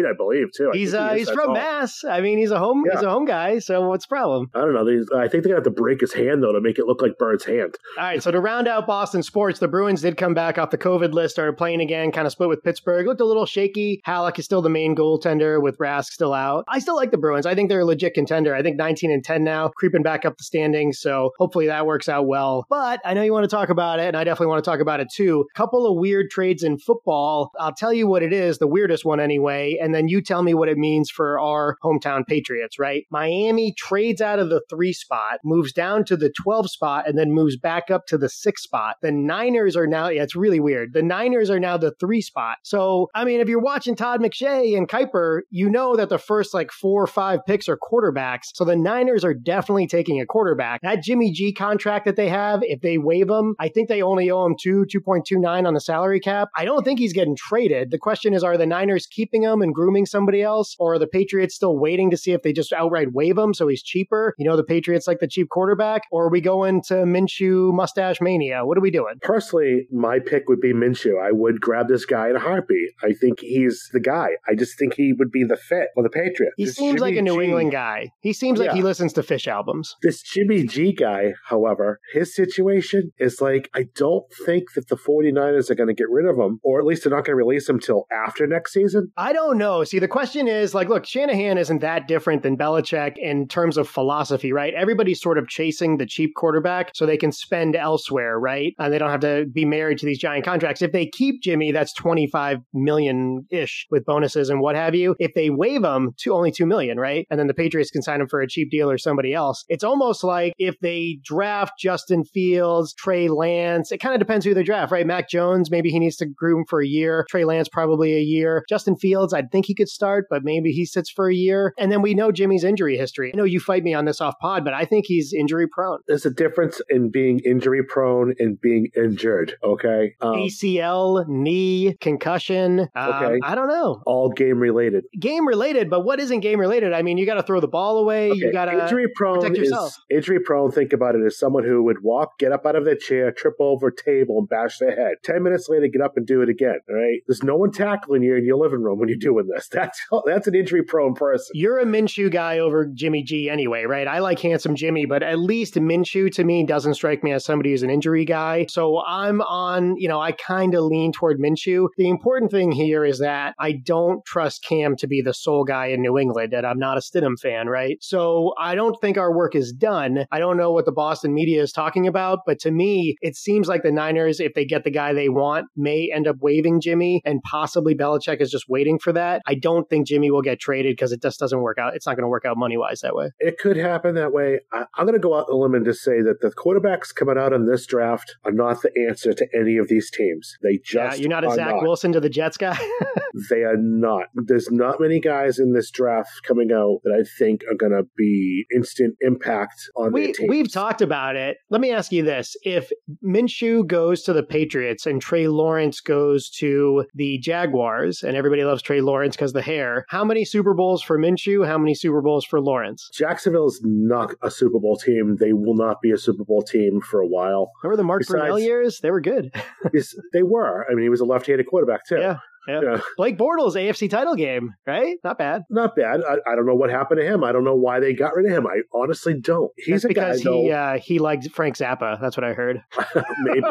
I believe, too. I He's think uh, he is, he's that's from all. Mass. I mean, he's a home Yeah. he's a home guy. So what's the problem? I don't know. These, I think they're going to have to break his hand, though, to make it look like Bird's hand. All right, so to round out Boston sports, the Bruins did come back off the COVID list, started playing again, kind of split with Pittsburgh. Looked a little shaky. Halleck is still the main goaltender with Rask still out. I still like the Bruins. I think they're a legit contender. I think nineteen and ten now, creeping back up the standings, so hopefully that works out well. But I know you want to talk about it, and I definitely want to talk about it too. Couple of weird trades in football. I'll tell you what it is, the weirdest one anyway, and then you tell me what it means for our hometown Patriots, right? Miami trades out of the three spot, moves down to the twelve spot, and then moves back up to the six spot. The Niners are now, yeah, it's really weird. The Niners are now the three spot. So, I mean, if you're watching Todd McShay and Kuiper, you know that the first like four or five picks are quarterbacks. So the Niners are definitely taking a quarterback. That Jimmy G contract that they have, if they waive him, I think they only owe him two, two point two nine on the salary cap. I don't think he's getting traded. The question is, are the Niners keeping him and grooming somebody else? Or are the Patriots still waiting to see if they just outright waive him so he's cheaper? You know, the Patriots like the cheap quarterback? Or are we going to Minshew mustache mania? What are we doing? Personally, my pick would be Minshew. I would grab this guy in a heartbeat. I think he's the guy. I just think he would be the fit for the Patriots. He This seems like Jimmy a New G- England guy. He seems like Yeah. he listens to Fish albums. This Jimmy G guy, however, his situation is like, I don't think that the 49ers are going to get rid of him, or at least they're not going to release him till after next season. I don't know. See, the question is like, look, Shanahan isn't that different than Belichick in terms of philosophy, right? Everybody's sort of chasing the cheap quarterback so they can spend elsewhere, right? And they don't have to be married to these giant contracts. If they keep Jimmy, that's twenty-five million-ish with bonuses and what have you. If they waive him to only two million, right? And then the Patriots can sign him for a cheap deal or somebody else. It's almost like if they draft Justin Fields, Trey Lance, it kind of depends who they draft, right? Mac Jones, maybe he needs to groom for a year. Trey Lance, probably a year. Justin Fields, I think he could start, but maybe he sits for a year. And then we know Jimmy's injury history. I know you fight me on this off pod, but I think he's injury prone. There's a difference in being injury prone and being injured, okay? Um, A C L, knee, concussion. Um, Okay. I don't know. all game related. Game related, but what isn't game related? I mean, you got to throw the ball away. You Okay, got to injury prone protect is yourself. injury prone. Think about it as someone who would walk, get up out of their chair, trip over a table, and bash their head. Ten minutes later, get up and do it again. All right. There's no one tackling you in your living room when you're doing this. That's that's an injury prone person. You're a Minshew guy over Jimmy G anyway, right? I like handsome Jimmy, but at least Minshew to me doesn't strike me as somebody who's an injury guy. So I'm on, you know, I kind of lean toward Minshew. The important thing here is that I don't trust Cam to be the sole guy in New England, and I'm not a Stidham fan, right? So I don't think our work is done. I don't know what the Boston media is talking about, but to me, it seems like the Niners, if they get the guy they want, may end up waiving Jimmy, and possibly Belichick is just waiting for that. I don't think Jimmy will get traded because it just doesn't work out. It's not going to work out money-wise that way. It could happen that way. I, I'm going to go out on a limb and just say that the quarterbacks coming out in this draft are not the answer to any of these teams. They just Yeah, you're not a are Zach not. Wilson to the Jets guy? They are not. There's not many guys in this draft coming out that I think are going to be instant impact on their We, teams. we've talked about it. Let me ask you this. If Minshew goes to the Patriots and Trey Lawrence goes to the Jaguars, and everybody loves Trey Lawrence because the hair, how many Super Bowls for Minshew? How many Super Bowls for Lawrence? Jacksonville's not a Super Bowl team. They will not be a Super Bowl team for a while. Remember the Mark Besides- Brunell years? They were good. Yes, they were. I mean, he was a left-handed quarterback, too. Yeah. Yeah. Yeah. Blake Bortles, A F C title game, right? Not bad. Not bad. I, I don't know what happened to him. I don't know why they got rid of him. I honestly don't. He's That's a because guy, he though, uh, he liked Frank Zappa. That's what I heard. maybe.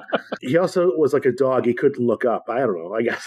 He also was like a dog. He couldn't look up. I don't know, I guess.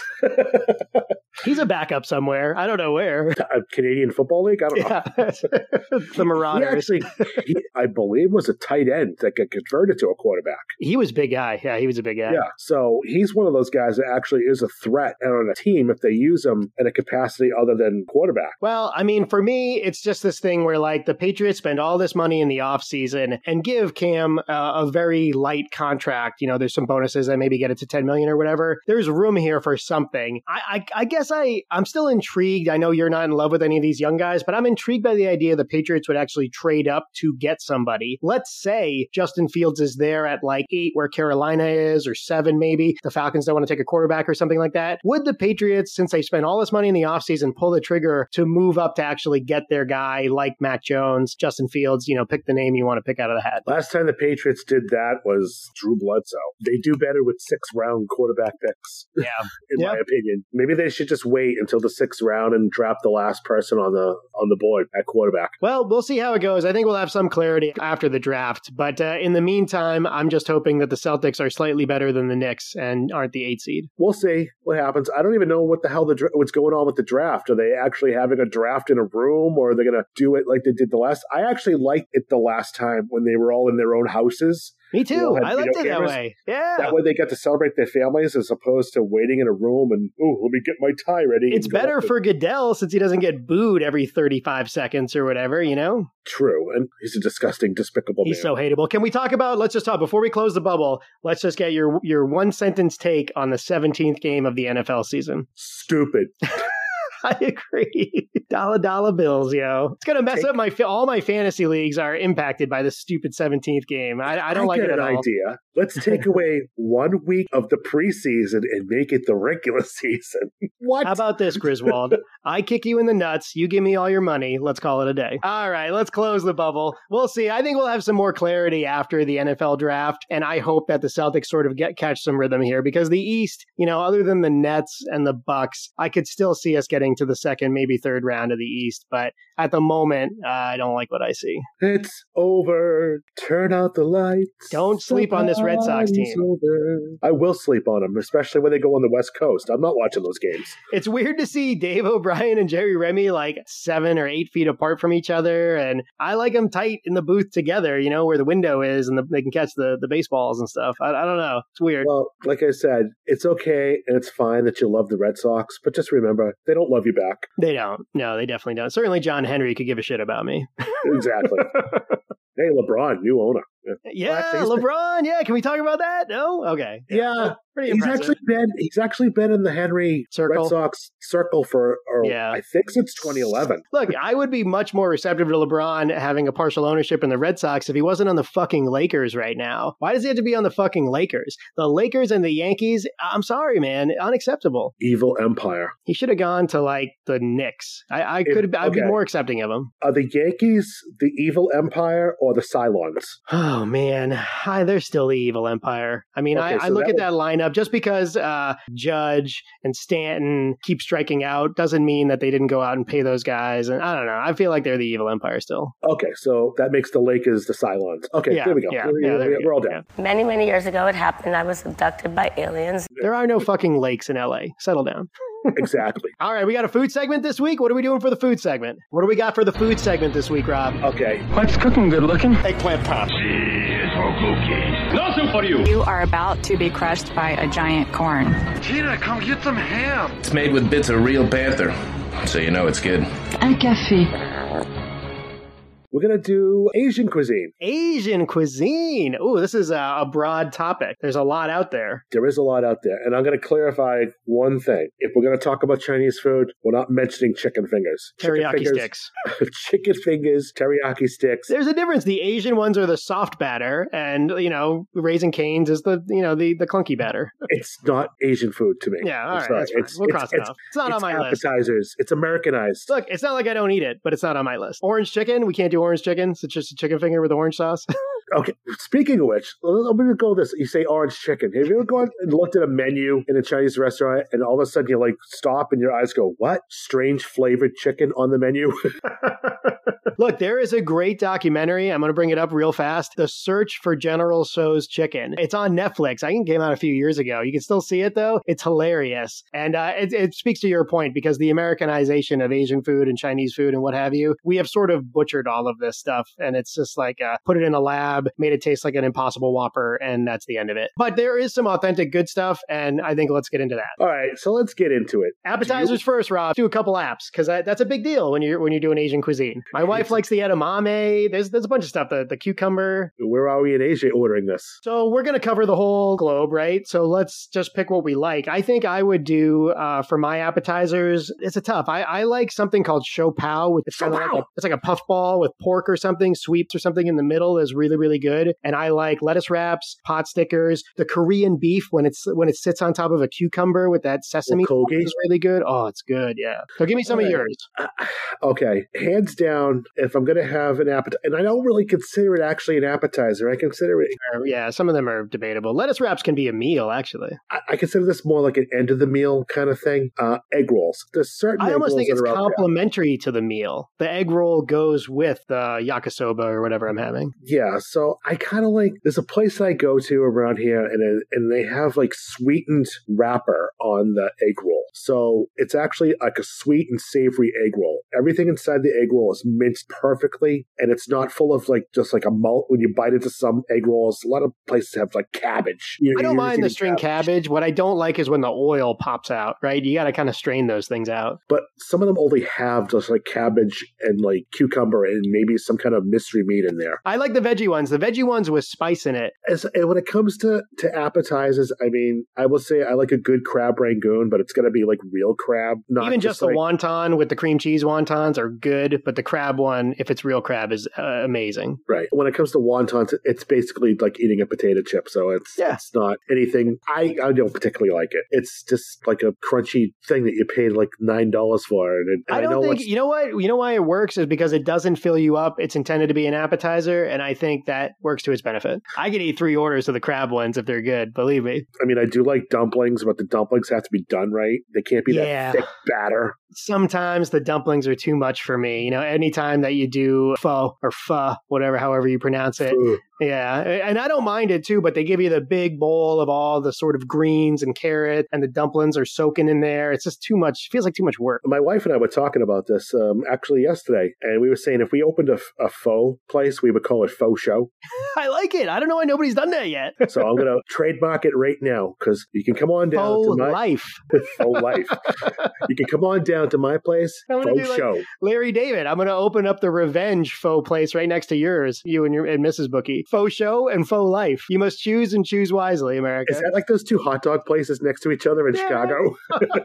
He's a backup somewhere. I don't know where. A Canadian Football League? I don't know. Yeah. The He Marauders. actually, he, I believe, was a tight end that got converted to a quarterback. He was a big guy. Yeah, he was a big guy. Yeah. So he's one of those guys that actually is a threat on a team if they use him in a capacity other than quarterback. Well, I mean, for me, it's just this thing where like the Patriots spend all this money in the offseason and give Cam uh, a very light contract. You know, there's some bonuses that maybe get it to ten million or whatever. There's room here for something. I, I, I guess I, I'm still intrigued. I know you're not in love with any of these young guys, but I'm intrigued by the idea the Patriots would actually trade up to get somebody. Let's say Justin Fields is there at like eight where Carolina is, or seven maybe. The Falcons don't want to take a quarterback or something like that. Would the Patriots, since they spent all this money in the offseason, pull the trigger to move up to actually get their guy like Mac Jones, Justin Fields, you know, pick the name you want to pick out of the hat? Last time the Patriots did that was Drew Bledsoe. They do better with six round quarterback picks. Yeah. In Yeah. my opinion. Maybe they should just just wait until the sixth round and draft the last person on the on the board at quarterback. Well, we'll see how it goes. I think we'll have some clarity after the draft. But uh, in the meantime, I'm just hoping that the Celtics are slightly better than the Knicks and aren't the eight seed. We'll see what happens. I don't even know what the hell the dra- what's going on with the draft. Are they actually having a draft in a room, or are they going to do it like they did the last? I actually liked it the last time when they were all in their own houses. Me too. You know, I liked it that cameras. way. Yeah. That way they got to celebrate their families as opposed to waiting in a room and, oh, let me get my tie ready. It's better for Goodell since he doesn't get booed every thirty-five seconds or whatever, you know? True. And he's a disgusting, despicable He's man. so hateable. Can we talk about, let's just talk, before we close the bubble, let's just get your, your one sentence take on the seventeenth game of the N F L season. Stupid. I agree. Dollar dollar bills, yo. It's gonna mess Take, up my all my fantasy leagues are impacted by this stupid seventeenth game. I, I don't I like get it at an all. idea. Let's take away one week of the preseason and make it the regular season. What? How about this, Griswold? I kick you in the nuts. You give me all your money. Let's call it a day. All right, let's close the bubble. We'll see. I think we'll have some more clarity after the N F L draft, and I hope that the Celtics sort of get catch some rhythm here because the East, you know, other than the Nets and the Bucks, I could still see us getting to the second, maybe third round of the East. But at the moment, uh, I don't like what I see. It's over. Turn out the lights. Don't sleep on this Red Sox team. Over. I will sleep on them, especially when they go on the West Coast. I'm not watching those games. It's weird to see Dave O'Brien and Jerry Remy like seven or eight feet apart from each other. And I like them tight in the booth together, you know, where the window is and the, they can catch the, the baseballs and stuff. I, I don't know. It's weird. Well, like I said, it's okay and it's fine that you love the Red Sox, but just remember, they don't love you back. They don't. No, they definitely don't. Certainly John Henry could give a shit about me. Exactly. Hey, LeBron, new owner. Yeah, well, LeBron. Yeah, can we talk about that? No? Okay. Yeah. yeah. Pretty he's impressive. actually been he's actually been in the Henry Circle. Red Sox circle for or Yeah. I think since twenty eleven. Look, I would be much more receptive to LeBron having a partial ownership in the Red Sox if he wasn't on the fucking Lakers right now. Why does he have to be on the fucking Lakers? The Lakers and the Yankees, I'm sorry, man, unacceptable. Evil empire. He should have gone to like the Knicks. I, I If- could I'd okay. be more accepting of him. Are the Yankees the evil empire or the Cylons? Oh man, Hi, they're still the evil empire. I mean, Okay, I, so I look that at would- that lineup just because uh, Judge and Stanton keep striking out doesn't mean that they didn't go out and pay those guys. And I don't know. I feel like they're the evil empire still. Okay, so that makes the Lakers the Cylons. Okay, Yeah, there we go. yeah, We're, yeah, there we we're go, all done. yeah. Many, many years ago, it happened. I was abducted by aliens. There are no fucking lakes in L A. Settle down. Exactly. All right, we got a food segment this week. What are we doing for the food segment? What do we got for the food segment this week, Rob? Okay. What's cooking good looking? Eggplant pop. No soup for you. You are about to be crushed by a giant corn. Tina, come get some ham. It's made with bits of real panther, so you know it's good. Un café. We're going to do Asian cuisine. Asian cuisine. Ooh, this is a, a broad topic. There's a lot out there. There is a lot out there. And I'm going to clarify one thing. If we're going to talk about Chinese food, we're not mentioning chicken fingers. Chicken Teriyaki fingers, sticks. Chicken fingers, teriyaki sticks. There's a difference. The Asian ones are the soft batter, and, you know, Raising Cane's is the, you know, the, the clunky batter. It's not Asian food to me. Yeah, all I'm right. sorry. That's fine. It's, We'll it's, cross it it's, off. It's not it's on my list. appetizers. It's Americanized. Look, it's not like I don't eat it, but it's not on my list. Orange chicken, we can't do orange chicken. So it's just a chicken finger with orange sauce. Okay, speaking of which, I'm going to go this. You say orange chicken. Have you ever gone and looked at a menu in a Chinese restaurant and all of a sudden you like stop and your eyes go, what? Strange flavored chicken on the menu? Look, there is a great documentary. I'm going to bring it up real fast. The Search for General Tso's Chicken. It's on Netflix. I think it came out a few years ago. You can still see it, though. It's hilarious. And uh, it, it speaks to your point because the Americanization of Asian food and Chinese food and what have you, we have sort of butchered all of this stuff. And it's just like, uh, put it in a lab, made it taste like an Impossible Whopper, and that's the end of it. But there is some authentic good stuff, and I think let's get into that. All right, so let's get into it. Appetizers you- first, Rob. Do a couple apps because that's a big deal when you're when you're doing Asian cuisine. My wife likes the edamame. There's there's a bunch of stuff. The the cucumber. Where are we in Asia ordering this? So we're going to cover the whole globe, right? So let's just pick what we like. I think I would do uh, for my appetizers. It's a tough. I, I like something called shou pao. With it's kind of like a, it's like a puffball with pork or something, sweeps or something in the middle. Is really really really good. And I like lettuce wraps, pot stickers, the Korean beef when it's when it sits on top of a cucumber with that sesame Bulgogi is really good. Oh, it's good. Yeah. So give me some All of right. yours. Uh, okay, hands down, if I'm going to have an appetizer, and I don't really consider it actually an appetizer, I consider it, Or, yeah, some of them are debatable. Lettuce wraps can be a meal, actually. I, I consider this more like an end of the meal kind of thing. Uh, egg rolls. There's certain I egg almost rolls think it's that are out there. complementary to the meal. The egg roll goes with the yakisoba or whatever I'm having. Yeah, so I kind of like, there's a place I go to around here, and it, and they have like sweetened wrapper on the egg roll. So it's actually like a sweet and savory egg roll. Everything inside the egg roll is minced perfectly, and it's not full of like just like a malt. When you bite into some egg rolls, a lot of places have like cabbage. You know, I don't you're mind the eating string cabbage. What I don't like is when the oil pops out, right? You got to kind of strain those things out. But some of them only have just like cabbage and like cucumber and maybe some kind of mystery meat in there. I like the veggie ones. The veggie ones with spice in it. As, and when it comes to, to appetizers, I mean, I will say I like a good crab rangoon, but it's going to be like real crab. Not Even just, just the like, wonton with the cream cheese wontons are good, but the crab one, if it's real crab, is uh, amazing. Right. When it comes to wontons, it's basically like eating a potato chip. So it's Yeah. it's not anything. I, I don't particularly like it. It's just like a crunchy thing that you paid like nine dollars for. And, and I I don't know think, what's- you know what? You know why it works is because it doesn't fill you up. It's intended to be an appetizer, and I think that works to its benefit. I could eat three orders of the crab ones if they're good, believe me. I mean, I do like dumplings, but the dumplings have to be done right. They can't be Yeah. that thick batter. Sometimes the dumplings are too much for me. You know, anytime that you do pho or pho, whatever, however you pronounce it. Ugh. Yeah. And I don't mind it too, but they give you the big bowl of all the sort of greens and carrot, and the dumplings are soaking in there. It's just too much. It feels like too much work. My wife and I were talking about this um, actually yesterday, and we were saying if we opened a, a faux place, we would call it Faux Show. I like it. I don't know why nobody's done that yet. So I'm going to trademark it right now, because you can come on down Faux to my life. Faux life. You can come on down to my place, I'm gonna Faux do like Show. Larry David. I'm going to open up the Revenge Faux place right next to yours, you and your and Missus Bookie. Faux Show and Faux Life. You must choose and choose wisely, America. Is that like those two hot dog places next to each other in Yeah. Chicago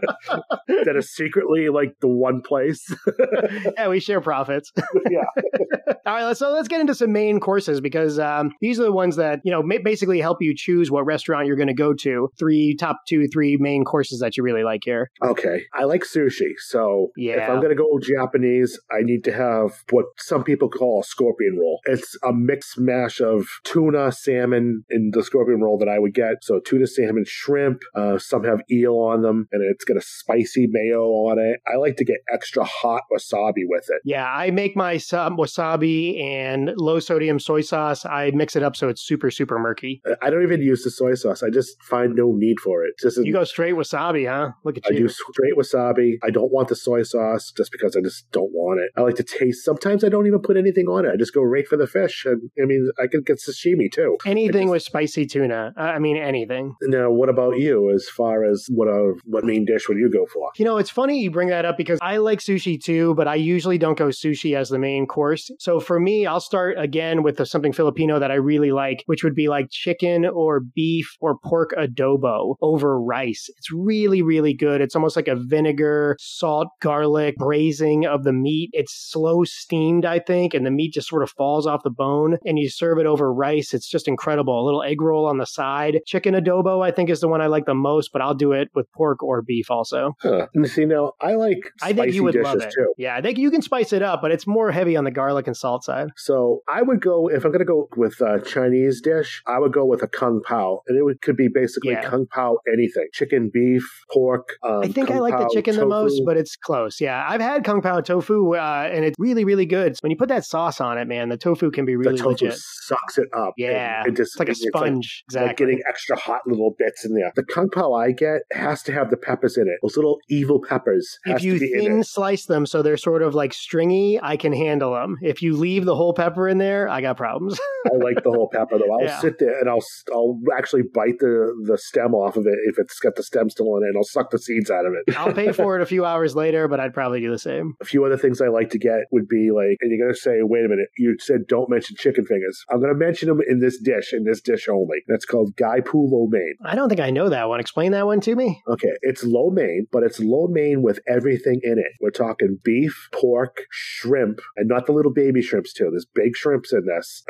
that are secretly like the one place? Yeah, we share profits. Yeah. All right, let's, so let's get into some main courses, because um, these are the ones that, you know, ma- basically help you choose what restaurant you're going to go to. Three top two, three main courses that you really like here. Okay. I like sushi. So Yeah. if I'm going to go Japanese, I need to have what some people call a scorpion roll. It's a mixed mash of tuna, salmon, and the scorpion roll that I would get. So tuna, salmon, shrimp. Uh, some have eel on them, and it's got a spicy mayo on it. I like to get extra hot wasabi with it. Yeah, I make my sa- wasabi and low sodium soy sauce. I mix it up so it's super, super murky. I don't even use the soy sauce. I just find no need for it. Just You go straight wasabi, huh? Look at I you. do straight wasabi. I don't want the soy sauce just because I just don't want it. I like to taste. Sometimes I don't even put anything on it. I just go right for the fish. And I mean, I could get sashimi too. Anything with spicy tuna. Uh, I mean, anything. Now, what about you? As far as what uh, what main dish would you go for? You know, it's funny you bring that up because I like sushi too, but I usually don't go sushi as the main course. So for me, I'll start again with the, something Filipino that I really like, which would be like chicken or beef or pork adobo over rice. It's really, really good. It's almost like a vinegar, salt, garlic, braising of the meat. It's slow steamed, I think, and the meat just sort of falls off the bone, and you serve it over rice. It's just incredible. A little egg roll on the side. Chicken adobo, I think, is the one I like the most, but I'll do it with pork or beef also. Huh. And see, now I like I spicy think you would dishes love it. too. Yeah, I think you can spice it up, but it's more heavy on the garlic and salt side. So I would go, if I'm going to go with a Chinese dish, I would go with a Kung Pao. And it would, could be basically Yeah. Kung Pao anything. Chicken, beef, pork. Um, I think Kung I like the Pao chicken the tofu. most, but it's close. Yeah, I've had Kung Pao tofu, uh, and it's really, really good. When you put that sauce on it, man, the tofu can be really the tofu legit. sucks it up. Yeah, and it just, it's like a it's sponge. Like, like exactly. getting extra hot little bits in there. The Kung Pao I get has to have the peppers in it. Those little evil peppers. If has you to be in thin it. slice them so they're sort of like stringy, I can handle them. If you leave the whole pepper in there, I got problems. I like the whole pepper though. I'll Yeah. sit there and I'll I'll actually bite the, the stem off of it if it's got the stem still in it. And I'll suck the seeds out of it. I'll pay for it a few hours later, but I'd probably do the same. A few other things I like to get would be like, and you're going to say, wait a minute, you said don't mention chicken fingers. I'm going to mention them in this dish, in this dish only. That's called Gai Pu Lo Mein. I don't think I know that one. Explain that one to me. Okay, it's lo mein, but it's lo mein with everything in it. We're talking beef, pork, shrimp, and not the little baby shrimps too. There's big shrimps in this.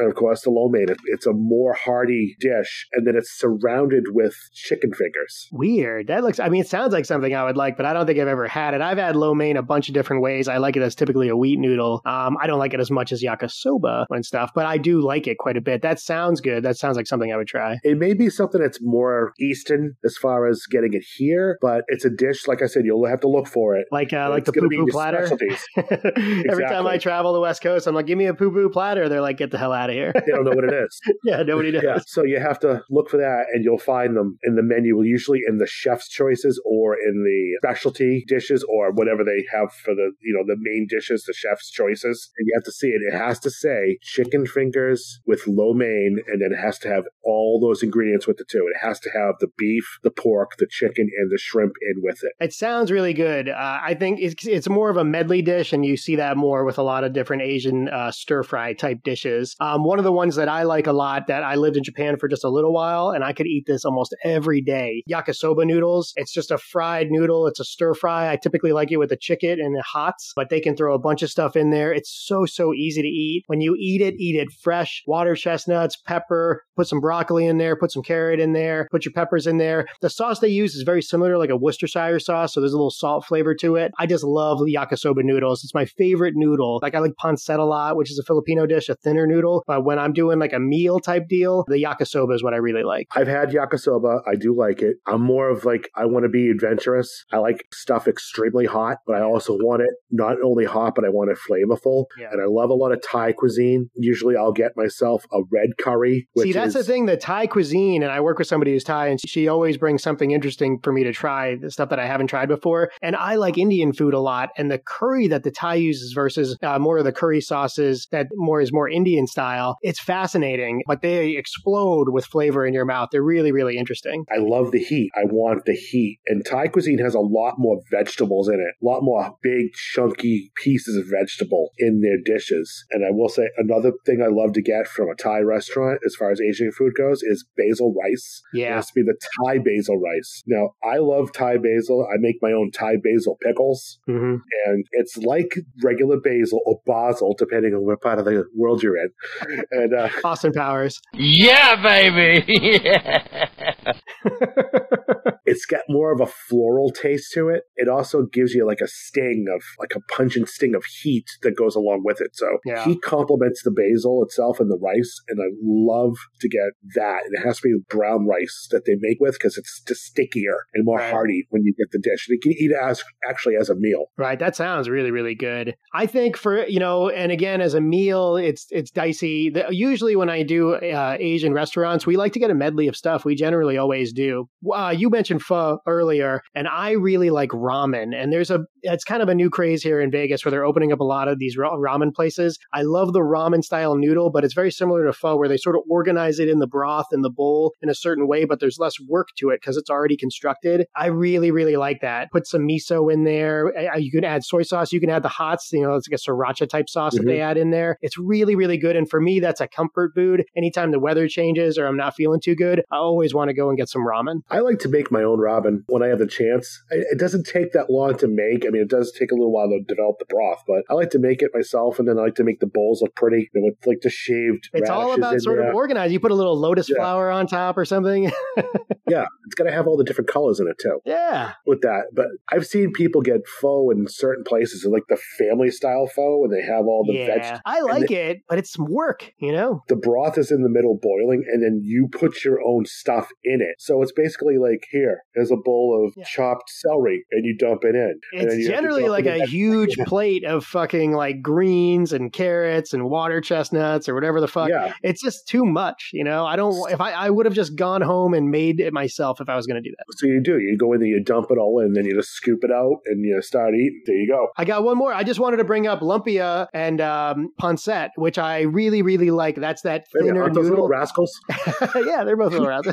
and of course the lo mein. It, it's a more hearty dish, and then it's surrounded with chicken fingers. Weird. That looks, I mean, it sounds like something I would like, but I don't think I've ever had it. I've had lo mein a bunch of different ways. I like it as typically a wheat noodle. Um, I don't like it as much as yakisoba and stuff, but I do like it quite a bit. That sounds good. That sounds like something I would try. It may be something that's more Eastern as far as getting it here, but it's a dish, like I said, you'll have to look for it. Like uh, like the poo-poo platter? Exactly. Every time I travel the West Coast, I'm like, give me a poo-poo platter. They're like, get the hell out of here. They don't know what it is. Yeah, nobody does. Yeah. So you have to look for that, and you'll find them in the menu, usually in the chef's choices or in the specialty dishes or whatever they have for the, you know, the main dishes, the chef's choices. And you have to see it. It has to say chicken fingers with lo mein, and then it has to have all those ingredients with the two. It has to have the beef, the pork, the chicken, and the shrimp in with it. It sounds really good. Uh, I think it's, it's more of a medley dish, and you see that more with a lot of different Asian uh, stir-fry type dishes. Um, one of the ones that I like a lot, that I lived in Japan for just a little while, and I could eat this almost every day, yakisoba noodles. It's just a fried noodle. It's a stir-fry. I typically like it with the chicken and the hots, but they can throw a bunch of stuff in there. It's so, so easy to eat. When you eat it, eat it fresh. Water chestnuts, pepper, put some broccoli in there, put some carrot in there, put your peppers in there. The sauce they use is very similar to like a Worcestershire sauce, so there's a little salt flavor to it. I just love yakisoba noodles. It's my favorite noodle. Like I like pancit a lot, which is a Filipino dish, a thinner noodle. But when I'm doing like a meal type deal, the yakisoba is what I really like. I've had yakisoba. I do like it. I'm more of like, I want to be adventurous. I like stuff extremely hot, but I also want it not only hot, but I want it flavorful. Yeah. And I love a lot of Thai cuisine. Usually I'll get myself a red curry. Which See, that's is, the thing, the Thai cuisine, and I work with somebody who's Thai, and she always brings something interesting for me to try, the stuff that I haven't tried before. And I like Indian food a lot, and the curry that the Thai uses versus uh, more of the curry sauces that more is more Indian style, it's fascinating, but they explode with flavor in your mouth. They're really, really interesting. I love the heat. I want the heat. And Thai cuisine has a lot more vegetables in it, a lot more big, chunky pieces of vegetable in their dishes. And I will say another thing I love to get from a Thai restaurant as far as Asian food goes is basil rice. Yeah. It has to be the Thai basil rice. Now, I love Thai basil. I make my own Thai basil pickles. Mm-hmm. And it's like regular basil or basil, depending on what part of the world you're in. And uh, Austin Powers. Yeah, baby! Yeah! It's got more of a floral taste to it. It also gives you like a sting of, like a pungent sting of heat that goes along with it. So yeah. Heat complements the basil itself and the rice, and I love to get that. And it has to be brown rice that they make with, because it's just stickier and more right. hearty when you get the dish. And you can eat it as, actually as a meal. Right. That sounds really, really good. I think for, you know, and again, as a meal, it's it's dicey. The, usually when I do uh, Asian restaurants, we like to get a medley of stuff. We generally always do. Uh, you mentioned pho earlier, and I really like ramen. And there's a, it's kind of a new craze here in Vegas where they're opening up a lot of these ra- ramen places. I love the ramen style noodle, but it's very similar to pho, where they sort of organize it in the broth in the bowl in a certain way, but there's less work to it because it's already constructed. I really, really like that. Put some miso in there. You can add soy sauce. You can add the hots. You know, it's like a sriracha type sauce mm-hmm. that they add in there. It's really, really good. And for me, that's a comfort food. Anytime the weather changes or I'm not feeling too good, I always want to go and get some ramen. I like to make my own ramen when I have the chance. It doesn't take that long to make. I mean, it does take a little while to develop the broth, but I like to make it myself, and then I like to make the bowls look pretty, you know, with like the shaved It's all about sort there. of organized. You put a little lotus yeah. flower on top or something. Yeah, it's got to have all the different colors in it too. Yeah. With that. But I've seen people get pho in certain places, like the family style pho, and they have all the yeah, veg. I like the, it, but it's some work, you know? The broth is in the middle boiling, and then you put your own stuff in it. So it's basically like, here, here's a bowl of yeah. chopped celery, and you dump it in. It's generally like a huge plate of fucking like greens and carrots and water chestnuts or whatever the fuck. Yeah. It's just too much, you know? I don't, if I, I would have just gone home and made it myself if I was going to do that. So you do, you go in there, you dump it all in, then you just scoop it out and you start eating. There you go. I got one more. I just wanted to bring up lumpia and um, pancetta, which I really, really like. That's that thinner Aren't those noodle. little rascals? Yeah, they're both little rascals.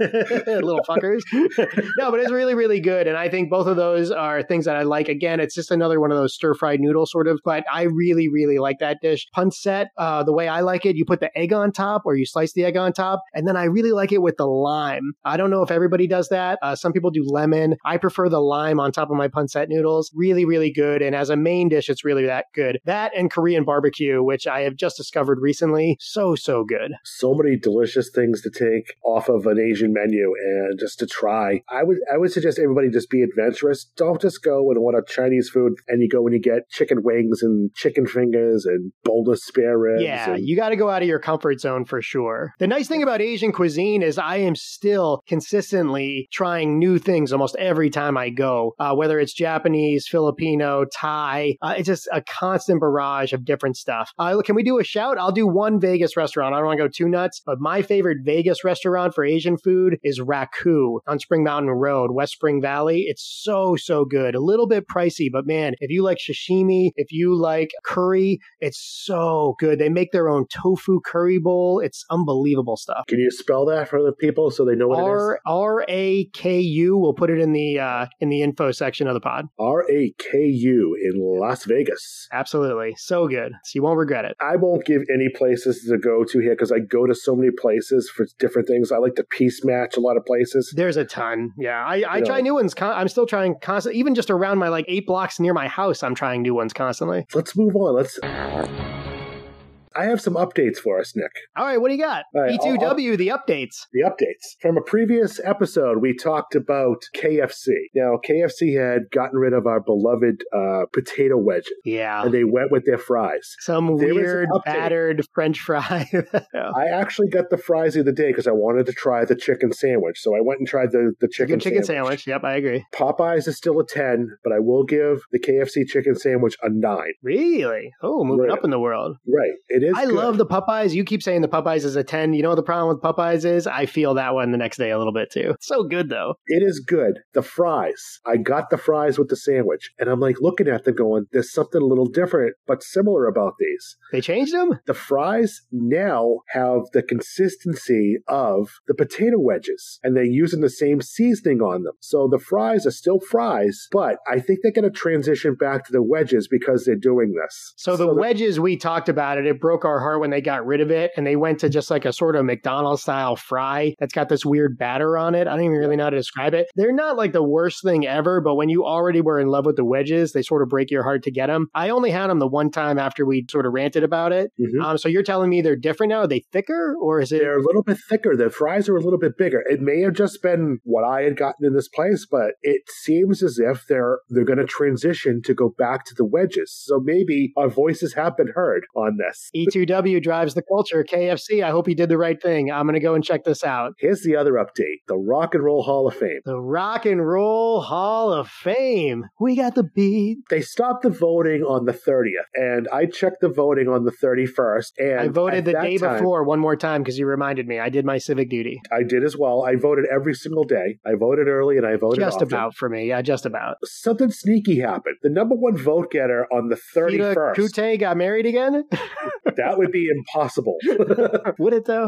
Little fuckers. No, but it's really, really good. And I think both of those are things that I like. Again, it's just another one of those stir-fried noodle sort of, but I really, really like that dish. Pancetta, uh, the way I like it, you put the egg on top or you slice the egg on top. And then I really like it with the lime. I don't know if everybody does that. Uh, some people do lemon. I prefer the lime on top of my pancetta noodles. Really, really good. And as a main dish, it's really that good. That and Korean barbecue, which I have just discovered recently. So, so good. So many delicious things to take off of an Asian menu and just to try. I would I would suggest everybody just be adventurous. Don't just go and order Chinese food and you go and you get chicken wings and chicken fingers and boneless spare ribs. Yeah, and- you got to go out of your comfort zone for sure. The nice thing about Asian cuisine is I am still consistently trying new things almost every time I go, uh, whether it's Japanese, Filipino, Thai. Uh, it's just a constant barrage of different stuff. Uh, can we do a shout? I'll do one Vegas restaurant. I don't want to go too nuts, but my favorite Vegas restaurant for Asian food is Raku on Spring Mountain Road, West Spring Valley. It's so, so good. A little bit pricey, but man, if you like sashimi, if you like curry, it's so good. They make their own tofu curry bowl. It's unbelievable stuff. Can you spell that for the people so they know what R- it is? R A K U. We'll put it in the uh, in the info section of the pod. R A K U in Las Vegas. Absolutely. So good. So you won't regret it. I won't give any places to go to here because I go to so many places for different things. I like to piece match a lot of places. There's a ton. Yeah. I, I You try know. new ones. Con- I'm still trying constantly. Even just around my like eight blocks near my house, I'm trying new ones constantly. Let's move on. Let's. I have some updates for us, Nick. All right. What do you got? All right, E two W, I'll- the updates. The updates. From a previous episode, we talked about K F C. Now, K F C had gotten rid of our beloved uh, potato wedges. Yeah. And they went with their fries. Some There is an weird update. battered French fry. Yeah. I actually got the fries the other day because I wanted to try the chicken sandwich. So I went and tried the, the chicken, Good chicken sandwich. sandwich. Yep, I agree. Popeyes is still a ten, but I will give the K F C chicken sandwich a nine. Really? Oh, moving Right. up in the world. Right. It is I good. love the Popeyes. You keep saying the Popeyes is a ten. You know what the problem with Popeyes is? I feel that one the next day a little bit too. It's so good though. It is good. The fries. I got the fries with the sandwich, and I'm like looking at them going, there's something a little different but similar about these. They changed them? The fries now have the consistency of the potato wedges, and they're using the same seasoning on them. So the fries are still fries, but I think they're going to transition back to the wedges because they're doing this. So the wedges, we talked about it. It broke our heart when they got rid of it, and they went to just like a sort of McDonald's style fry that's got this weird batter on it. I don't even really know how to describe it. They're not like the worst thing ever, but when you already were in love with the wedges, they sort of break your heart to get them. I only had them the one time after we sort of ranted about it. Mhm. Um, so you're telling me they're different now? Are they thicker, or is it? They're a little bit thicker. The fries are a little bit bigger. It may have just been what I had gotten in this place, but it seems as if they're they're going to transition to go back to the wedges. So maybe our voices have been heard on this. E two W drives the culture. K F C, I hope you did the right thing. I'm going to go and check this out. Here's the other update. The Rock and Roll Hall of Fame. The Rock and Roll Hall of Fame. We got the beat. They stopped the voting on the thirtieth, and I checked the voting on the thirty-first. And I voted at the that day time- before one more time because you reminded me. I did my civic duty. I did as well. I voted every single day. I voted early and I voted Just often. about for me. Yeah, just about. Something sneaky happened. The number one vote getter on the Peter thirty-first. Kute got married again? That would be impossible. Would it though?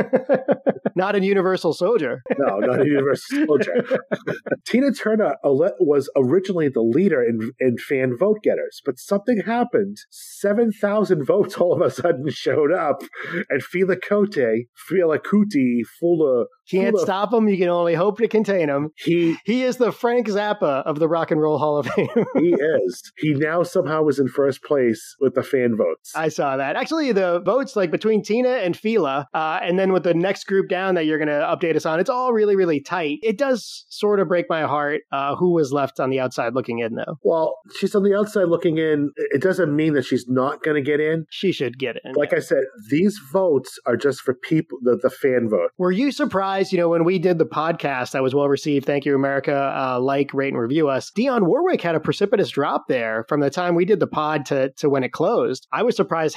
Not a Universal Soldier. No, not a Universal Soldier. Tina Turner ele- was originally the leader in, in fan vote getters, but something happened. seven thousand votes all of a sudden showed up, and Fela Kuti, Fela Kuti, Fula... Can't Fula- stop him. You can only hope to contain him. He He is the Frank Zappa of the Rock and Roll Hall of Fame. he is. He now somehow is in first place with the fan votes. I saw that. Actually, the votes like between Tina and Fela, uh, and then with the next group down that you're going to update us on, it's all really, really tight. It does sort of break my heart uh, who was left on the outside looking in, though. Well, she's on the outside looking in. It doesn't mean that she's not going to get in. She should get in. Like I said, these votes are just for people, the, the fan vote. Were you surprised, you know, when we did the podcast that was well received, thank you, America, uh, like, rate, and review us, Dionne Warwick had a precipitous drop there from the time we did the pod to, to when it closed. I was surprised how, how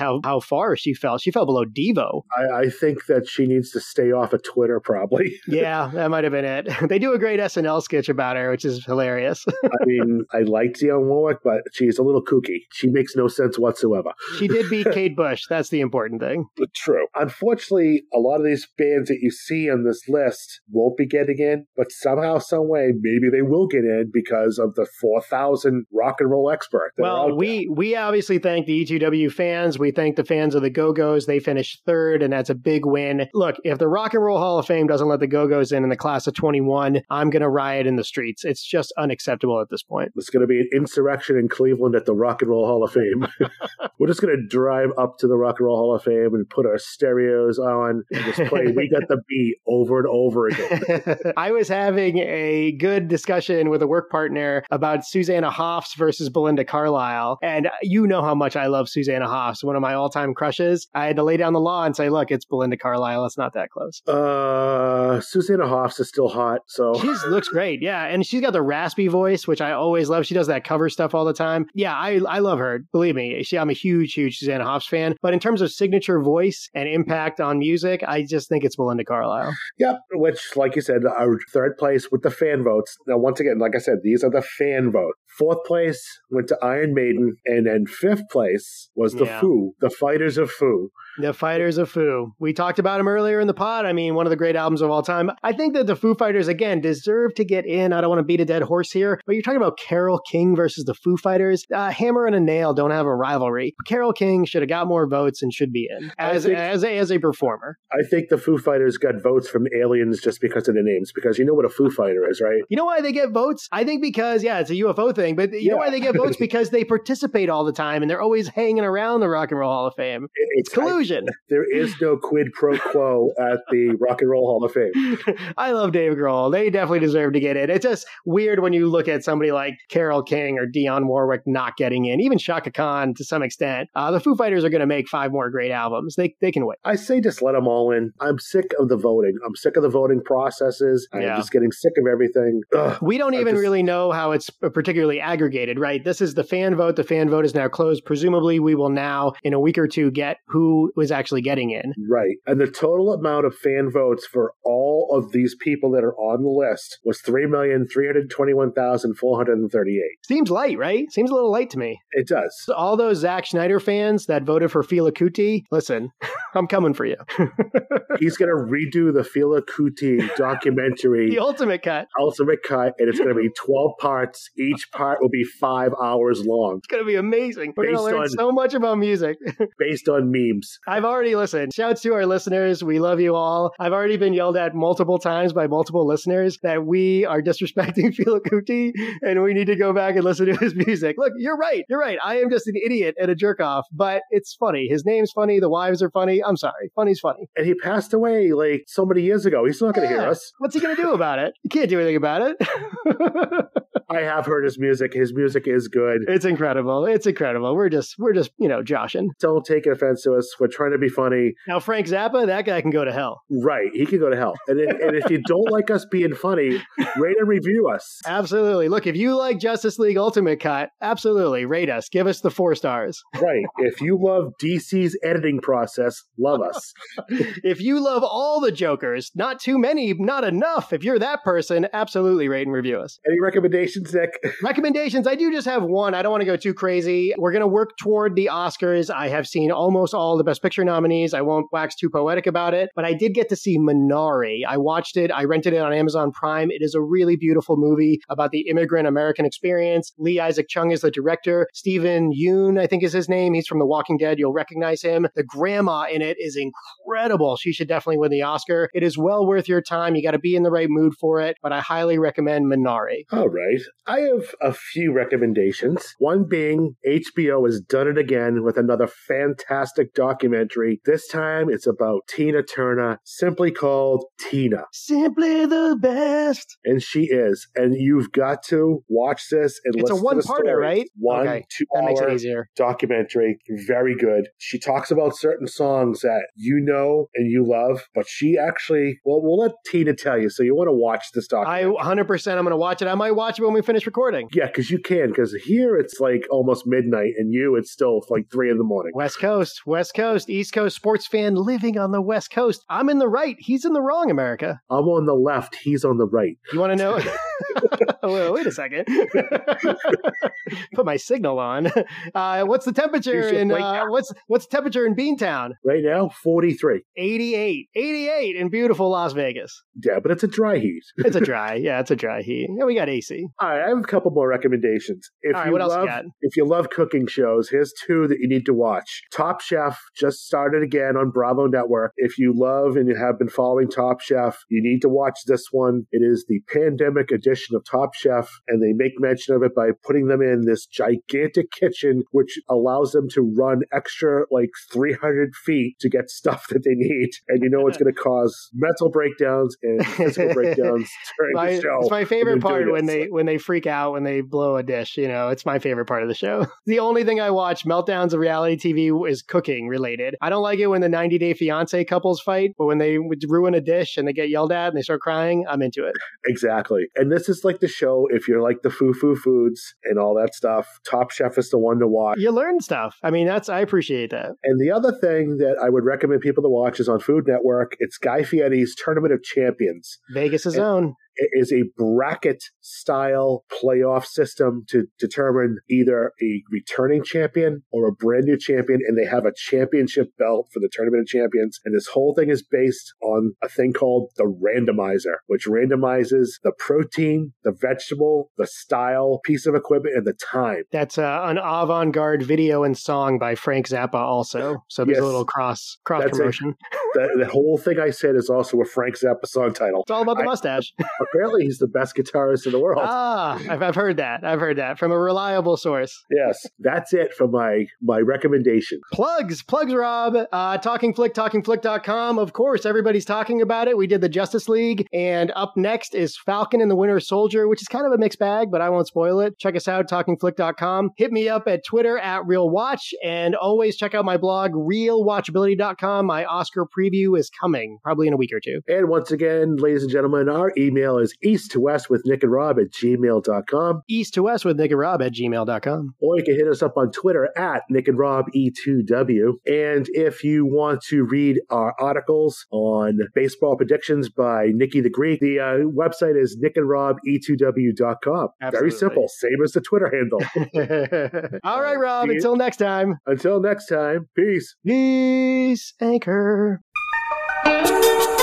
far she fell. She fell below Devo. I, I think that she needs to stay off of Twitter, probably. Yeah, that might have been it. They do a great S N L sketch about her, which is hilarious. I mean, I like Dionne Warwick, but she's a little kooky. She makes no sense whatsoever. She did beat Kate Bush. That's the important thing. True. Unfortunately, a lot of these bands that you see on this list won't be getting in, but somehow, some way, maybe they will get in because of the four thousand rock and roll expert. Well, we we obviously thank the E two W fans. We thank the fans of the Go-Go's. They finished third, and that's a big win. Look, if the Rock and Roll Hall of Fame doesn't let the Go-Go's in in the class of twenty-one, I'm going to riot in the streets. It's just unacceptable at this point. There's going to be an insurrection in Cleveland at the Rock and Roll Hall of Fame. We're just going to drive up to the Rock and Roll Hall of Fame and put our stereos on and just play We Got the Beat over and over again. I was having a good discussion with a work partner about Susanna Hoffs versus Belinda Carlisle. And you know how much I love Susanna Hoffs, one of my all-time crushes. I had to lay down the law and say, look, it's Belinda Carlisle. It's not that close. Uh, Susanna Hoffs is still hot, so. She looks great, yeah. And she's got the raspy voice, which I always love. She does that cover stuff all the time. Yeah, I, I love her. Believe me, she, I'm a huge, huge Susanna Hoffs fan. But in terms of signature voice and impact on music, I just think it's Belinda Carlisle. Yep, which, like you said, our third place with the fan votes. Now, once again, like I said, these are the fan vote. Fourth place went to Iron Maiden, and then fifth place was the Yeah. Foo, the Fighters of Foo. The Fighters of Foo. We talked about them earlier in the pod. I mean, one of the great albums of all time. I think that the Foo Fighters, again, deserve to get in. I don't want to beat a dead horse here, but you're talking about Carole King versus the Foo Fighters. Uh, Hammer and a nail don't have a rivalry. Carole King should have got more votes and should be in as, think- as, a, as a performer. I think the Foo Fighters got votes from aliens just because of the names, because you know what a Foo Fighter is, right? You know why they get votes? I think because, yeah, it's a U F O thing, but you Yeah. know why they get votes? Because they participate all the time and they're always hanging around the Rock and Roll Hall of Fame. It- It's collusion. I, there is no quid pro quo at the Rock and Roll Hall of Fame. I love Dave Grohl. They definitely deserve to get in. It's just weird when you look at somebody like Carole King or Dionne Warwick not getting in, even Shaka Khan to some extent. Uh, the Foo Fighters are going to make five more great albums. They they can wait. I say just let them all in. I'm sick of the voting. I'm sick of the voting processes. I'm Yeah. just getting sick of everything. Ugh. We don't I even just- really know how it's particularly aggregated, right? This is the fan vote. The fan vote is now closed. Presumably, we will now, in a week or two, get who was actually getting in. Right. And the total amount of fan votes for all of these people that are on the list was three million three hundred twenty-one thousand four hundred thirty-eight. Seems light, right? Seems a little light to me. It does. So all those Zack Schneider fans that voted for Fela Kuti, listen, I'm coming for you. He's going to redo the Fela Kuti documentary. The ultimate cut. Ultimate cut, and it's going to be twelve parts. Each part will be five hours long. It's going to be amazing. We're going to Based learn on- so much about music. Based on memes. I've already listened. Shouts to our listeners. We love you all. I've already been yelled at multiple times by multiple listeners that we are disrespecting Fela Kuti and we need to go back and listen to his music. Look, you're right. You're right. I am just an idiot and a jerk off, but it's funny. His name's funny. The wives are funny. I'm sorry. Funny's funny. And he passed away like so many years ago. He's not going to Yeah. hear us. What's he going to do about it? You can't do anything about it. I have heard his music. His music is good. It's incredible. It's incredible. We're just, we're just, you know, joshing. Don't take offense to us. We're trying to be funny. Now, Frank Zappa, that guy can go to hell. Right. He could go to hell. And, if- and if you don't like us being funny, rate and review us. Absolutely. Look, if you like Justice League Ultimate Cut, absolutely rate us. Give us the four stars. Right. If you love D C's editing process, love us. If you love all the Jokers, not too many, not enough. If you're that person, absolutely rate and review us. Any recommendations, Nick? Recommendations. I do just have one. I don't want to go too crazy. We're going to work toward the Oscars. I have seen almost all the Best Picture nominees. I won't wax too poetic about it, but I did get to see Minari. I watched it. I rented it on Amazon Prime. It is a really beautiful movie about the immigrant American experience. Lee Isaac Chung is the director. Stephen Yeun, I think is his name. He's from The Walking Dead. You'll recognize him. The grandma in it is incredible. She should definitely win the Oscar. It is well worth your time. You got to be in the right mood for it, but I highly recommend Minari. All right. I have a few recommendations. One being H B O has done it again with another fantastic documentary. This time it's about Tina Turner, simply called Tina. Simply the best. And she is. And you've got to watch this and It's a listen to the one-parter, story. right? One, Okay. two That makes it hour easier. documentary. Very good. She talks about certain songs that you know and you love, but she actually, well, we'll let Tina tell you. So you want to watch this I documentary. one hundred percent I'm going to watch it. I might watch it when we we finish recording. Yeah, because you can. Because here it's like almost midnight, and you it's still like three in the morning. West Coast, West Coast, East Coast sports fan living on the West Coast. I'm in the right. He's in the wrong, America. I'm on the left. He's on the right. You want to know? wait, wait a second. Put my signal on. Uh, what's the temperature in uh, what's what's the temperature in Beantown? Right now, forty-three. eighty-eight. eighty-eight in beautiful Las Vegas. Yeah, but it's a dry heat. It's a dry. Yeah, it's a dry heat. Yeah, we got A C. All right, I have a couple more recommendations. If All right, you what else love, you got? If you love cooking shows, here's two that you need to watch. Top Chef just started again on Bravo Network. If you love and you have been following Top Chef, you need to watch this one. It is the pandemic edition of Top Chef, and they make mention of it by putting them in this gigantic kitchen, which allows them to run extra like three hundred feet to get stuff that they need. And you know it's going to cause mental breakdowns and physical breakdowns during my, the show. It's my favorite part when this. they when they freak out when they blow a dish. You know, it's my favorite part of the show. The only thing I watch meltdowns of reality T V is cooking related. I don't like it when the ninety day fiance couples fight, but when they ruin a dish and they get yelled at and they start crying, I'm into it. Exactly. And this is like the show, if you're like the foo-foo foods and all that stuff, Top Chef is the one to watch. You learn stuff. I mean, that's I appreciate that. And the other thing that I would recommend people to watch is on Food Network. It's Guy Fieri's Tournament of Champions. Vegas' and own. It is a bracket-style playoff system to determine either a returning champion or a brand new champion, and they have a championship belt for the Tournament of Champions. And this whole thing is based on a thing called the randomizer, which randomizes the protein, the vegetable, the style, piece of equipment, and the time. That's uh, an avant-garde video and song by Frank Zappa also. So there's Yes. a little cross cross That's promotion. The, the whole thing I said is also a Frank Zappa song title. It's all about the I- mustache. Apparently, he's the best guitarist in the world. Ah, I've, I've heard that. I've heard that from a reliable source. Yes, that's it for my my recommendation. Plugs, plugs, Rob. Uh, Talking Flick, talking flick dot com. Of course, everybody's talking about it. We did the Justice League, and up next is Falcon and the Winter Soldier, which is kind of a mixed bag, but I won't spoil it. Check us out, talking flick dot com. Hit me up at Twitter at Real Watch, and always check out my blog, real watchability dot com. My Oscar preview is coming, probably in a week or two. And once again, ladies and gentlemen, our email is east to west with Nick and Rob at gmail dot com. East to West with Nick and Rob at gmail dot com. Or you can hit us up on Twitter at Nick and Rob E two W. And if you want to read our articles on baseball predictions by Nikki the Greek, the uh, website is nick and rob e two w dot com. Very simple, same as the Twitter handle. All right, Rob, until next time. Until next time, peace. Peace, Anchor.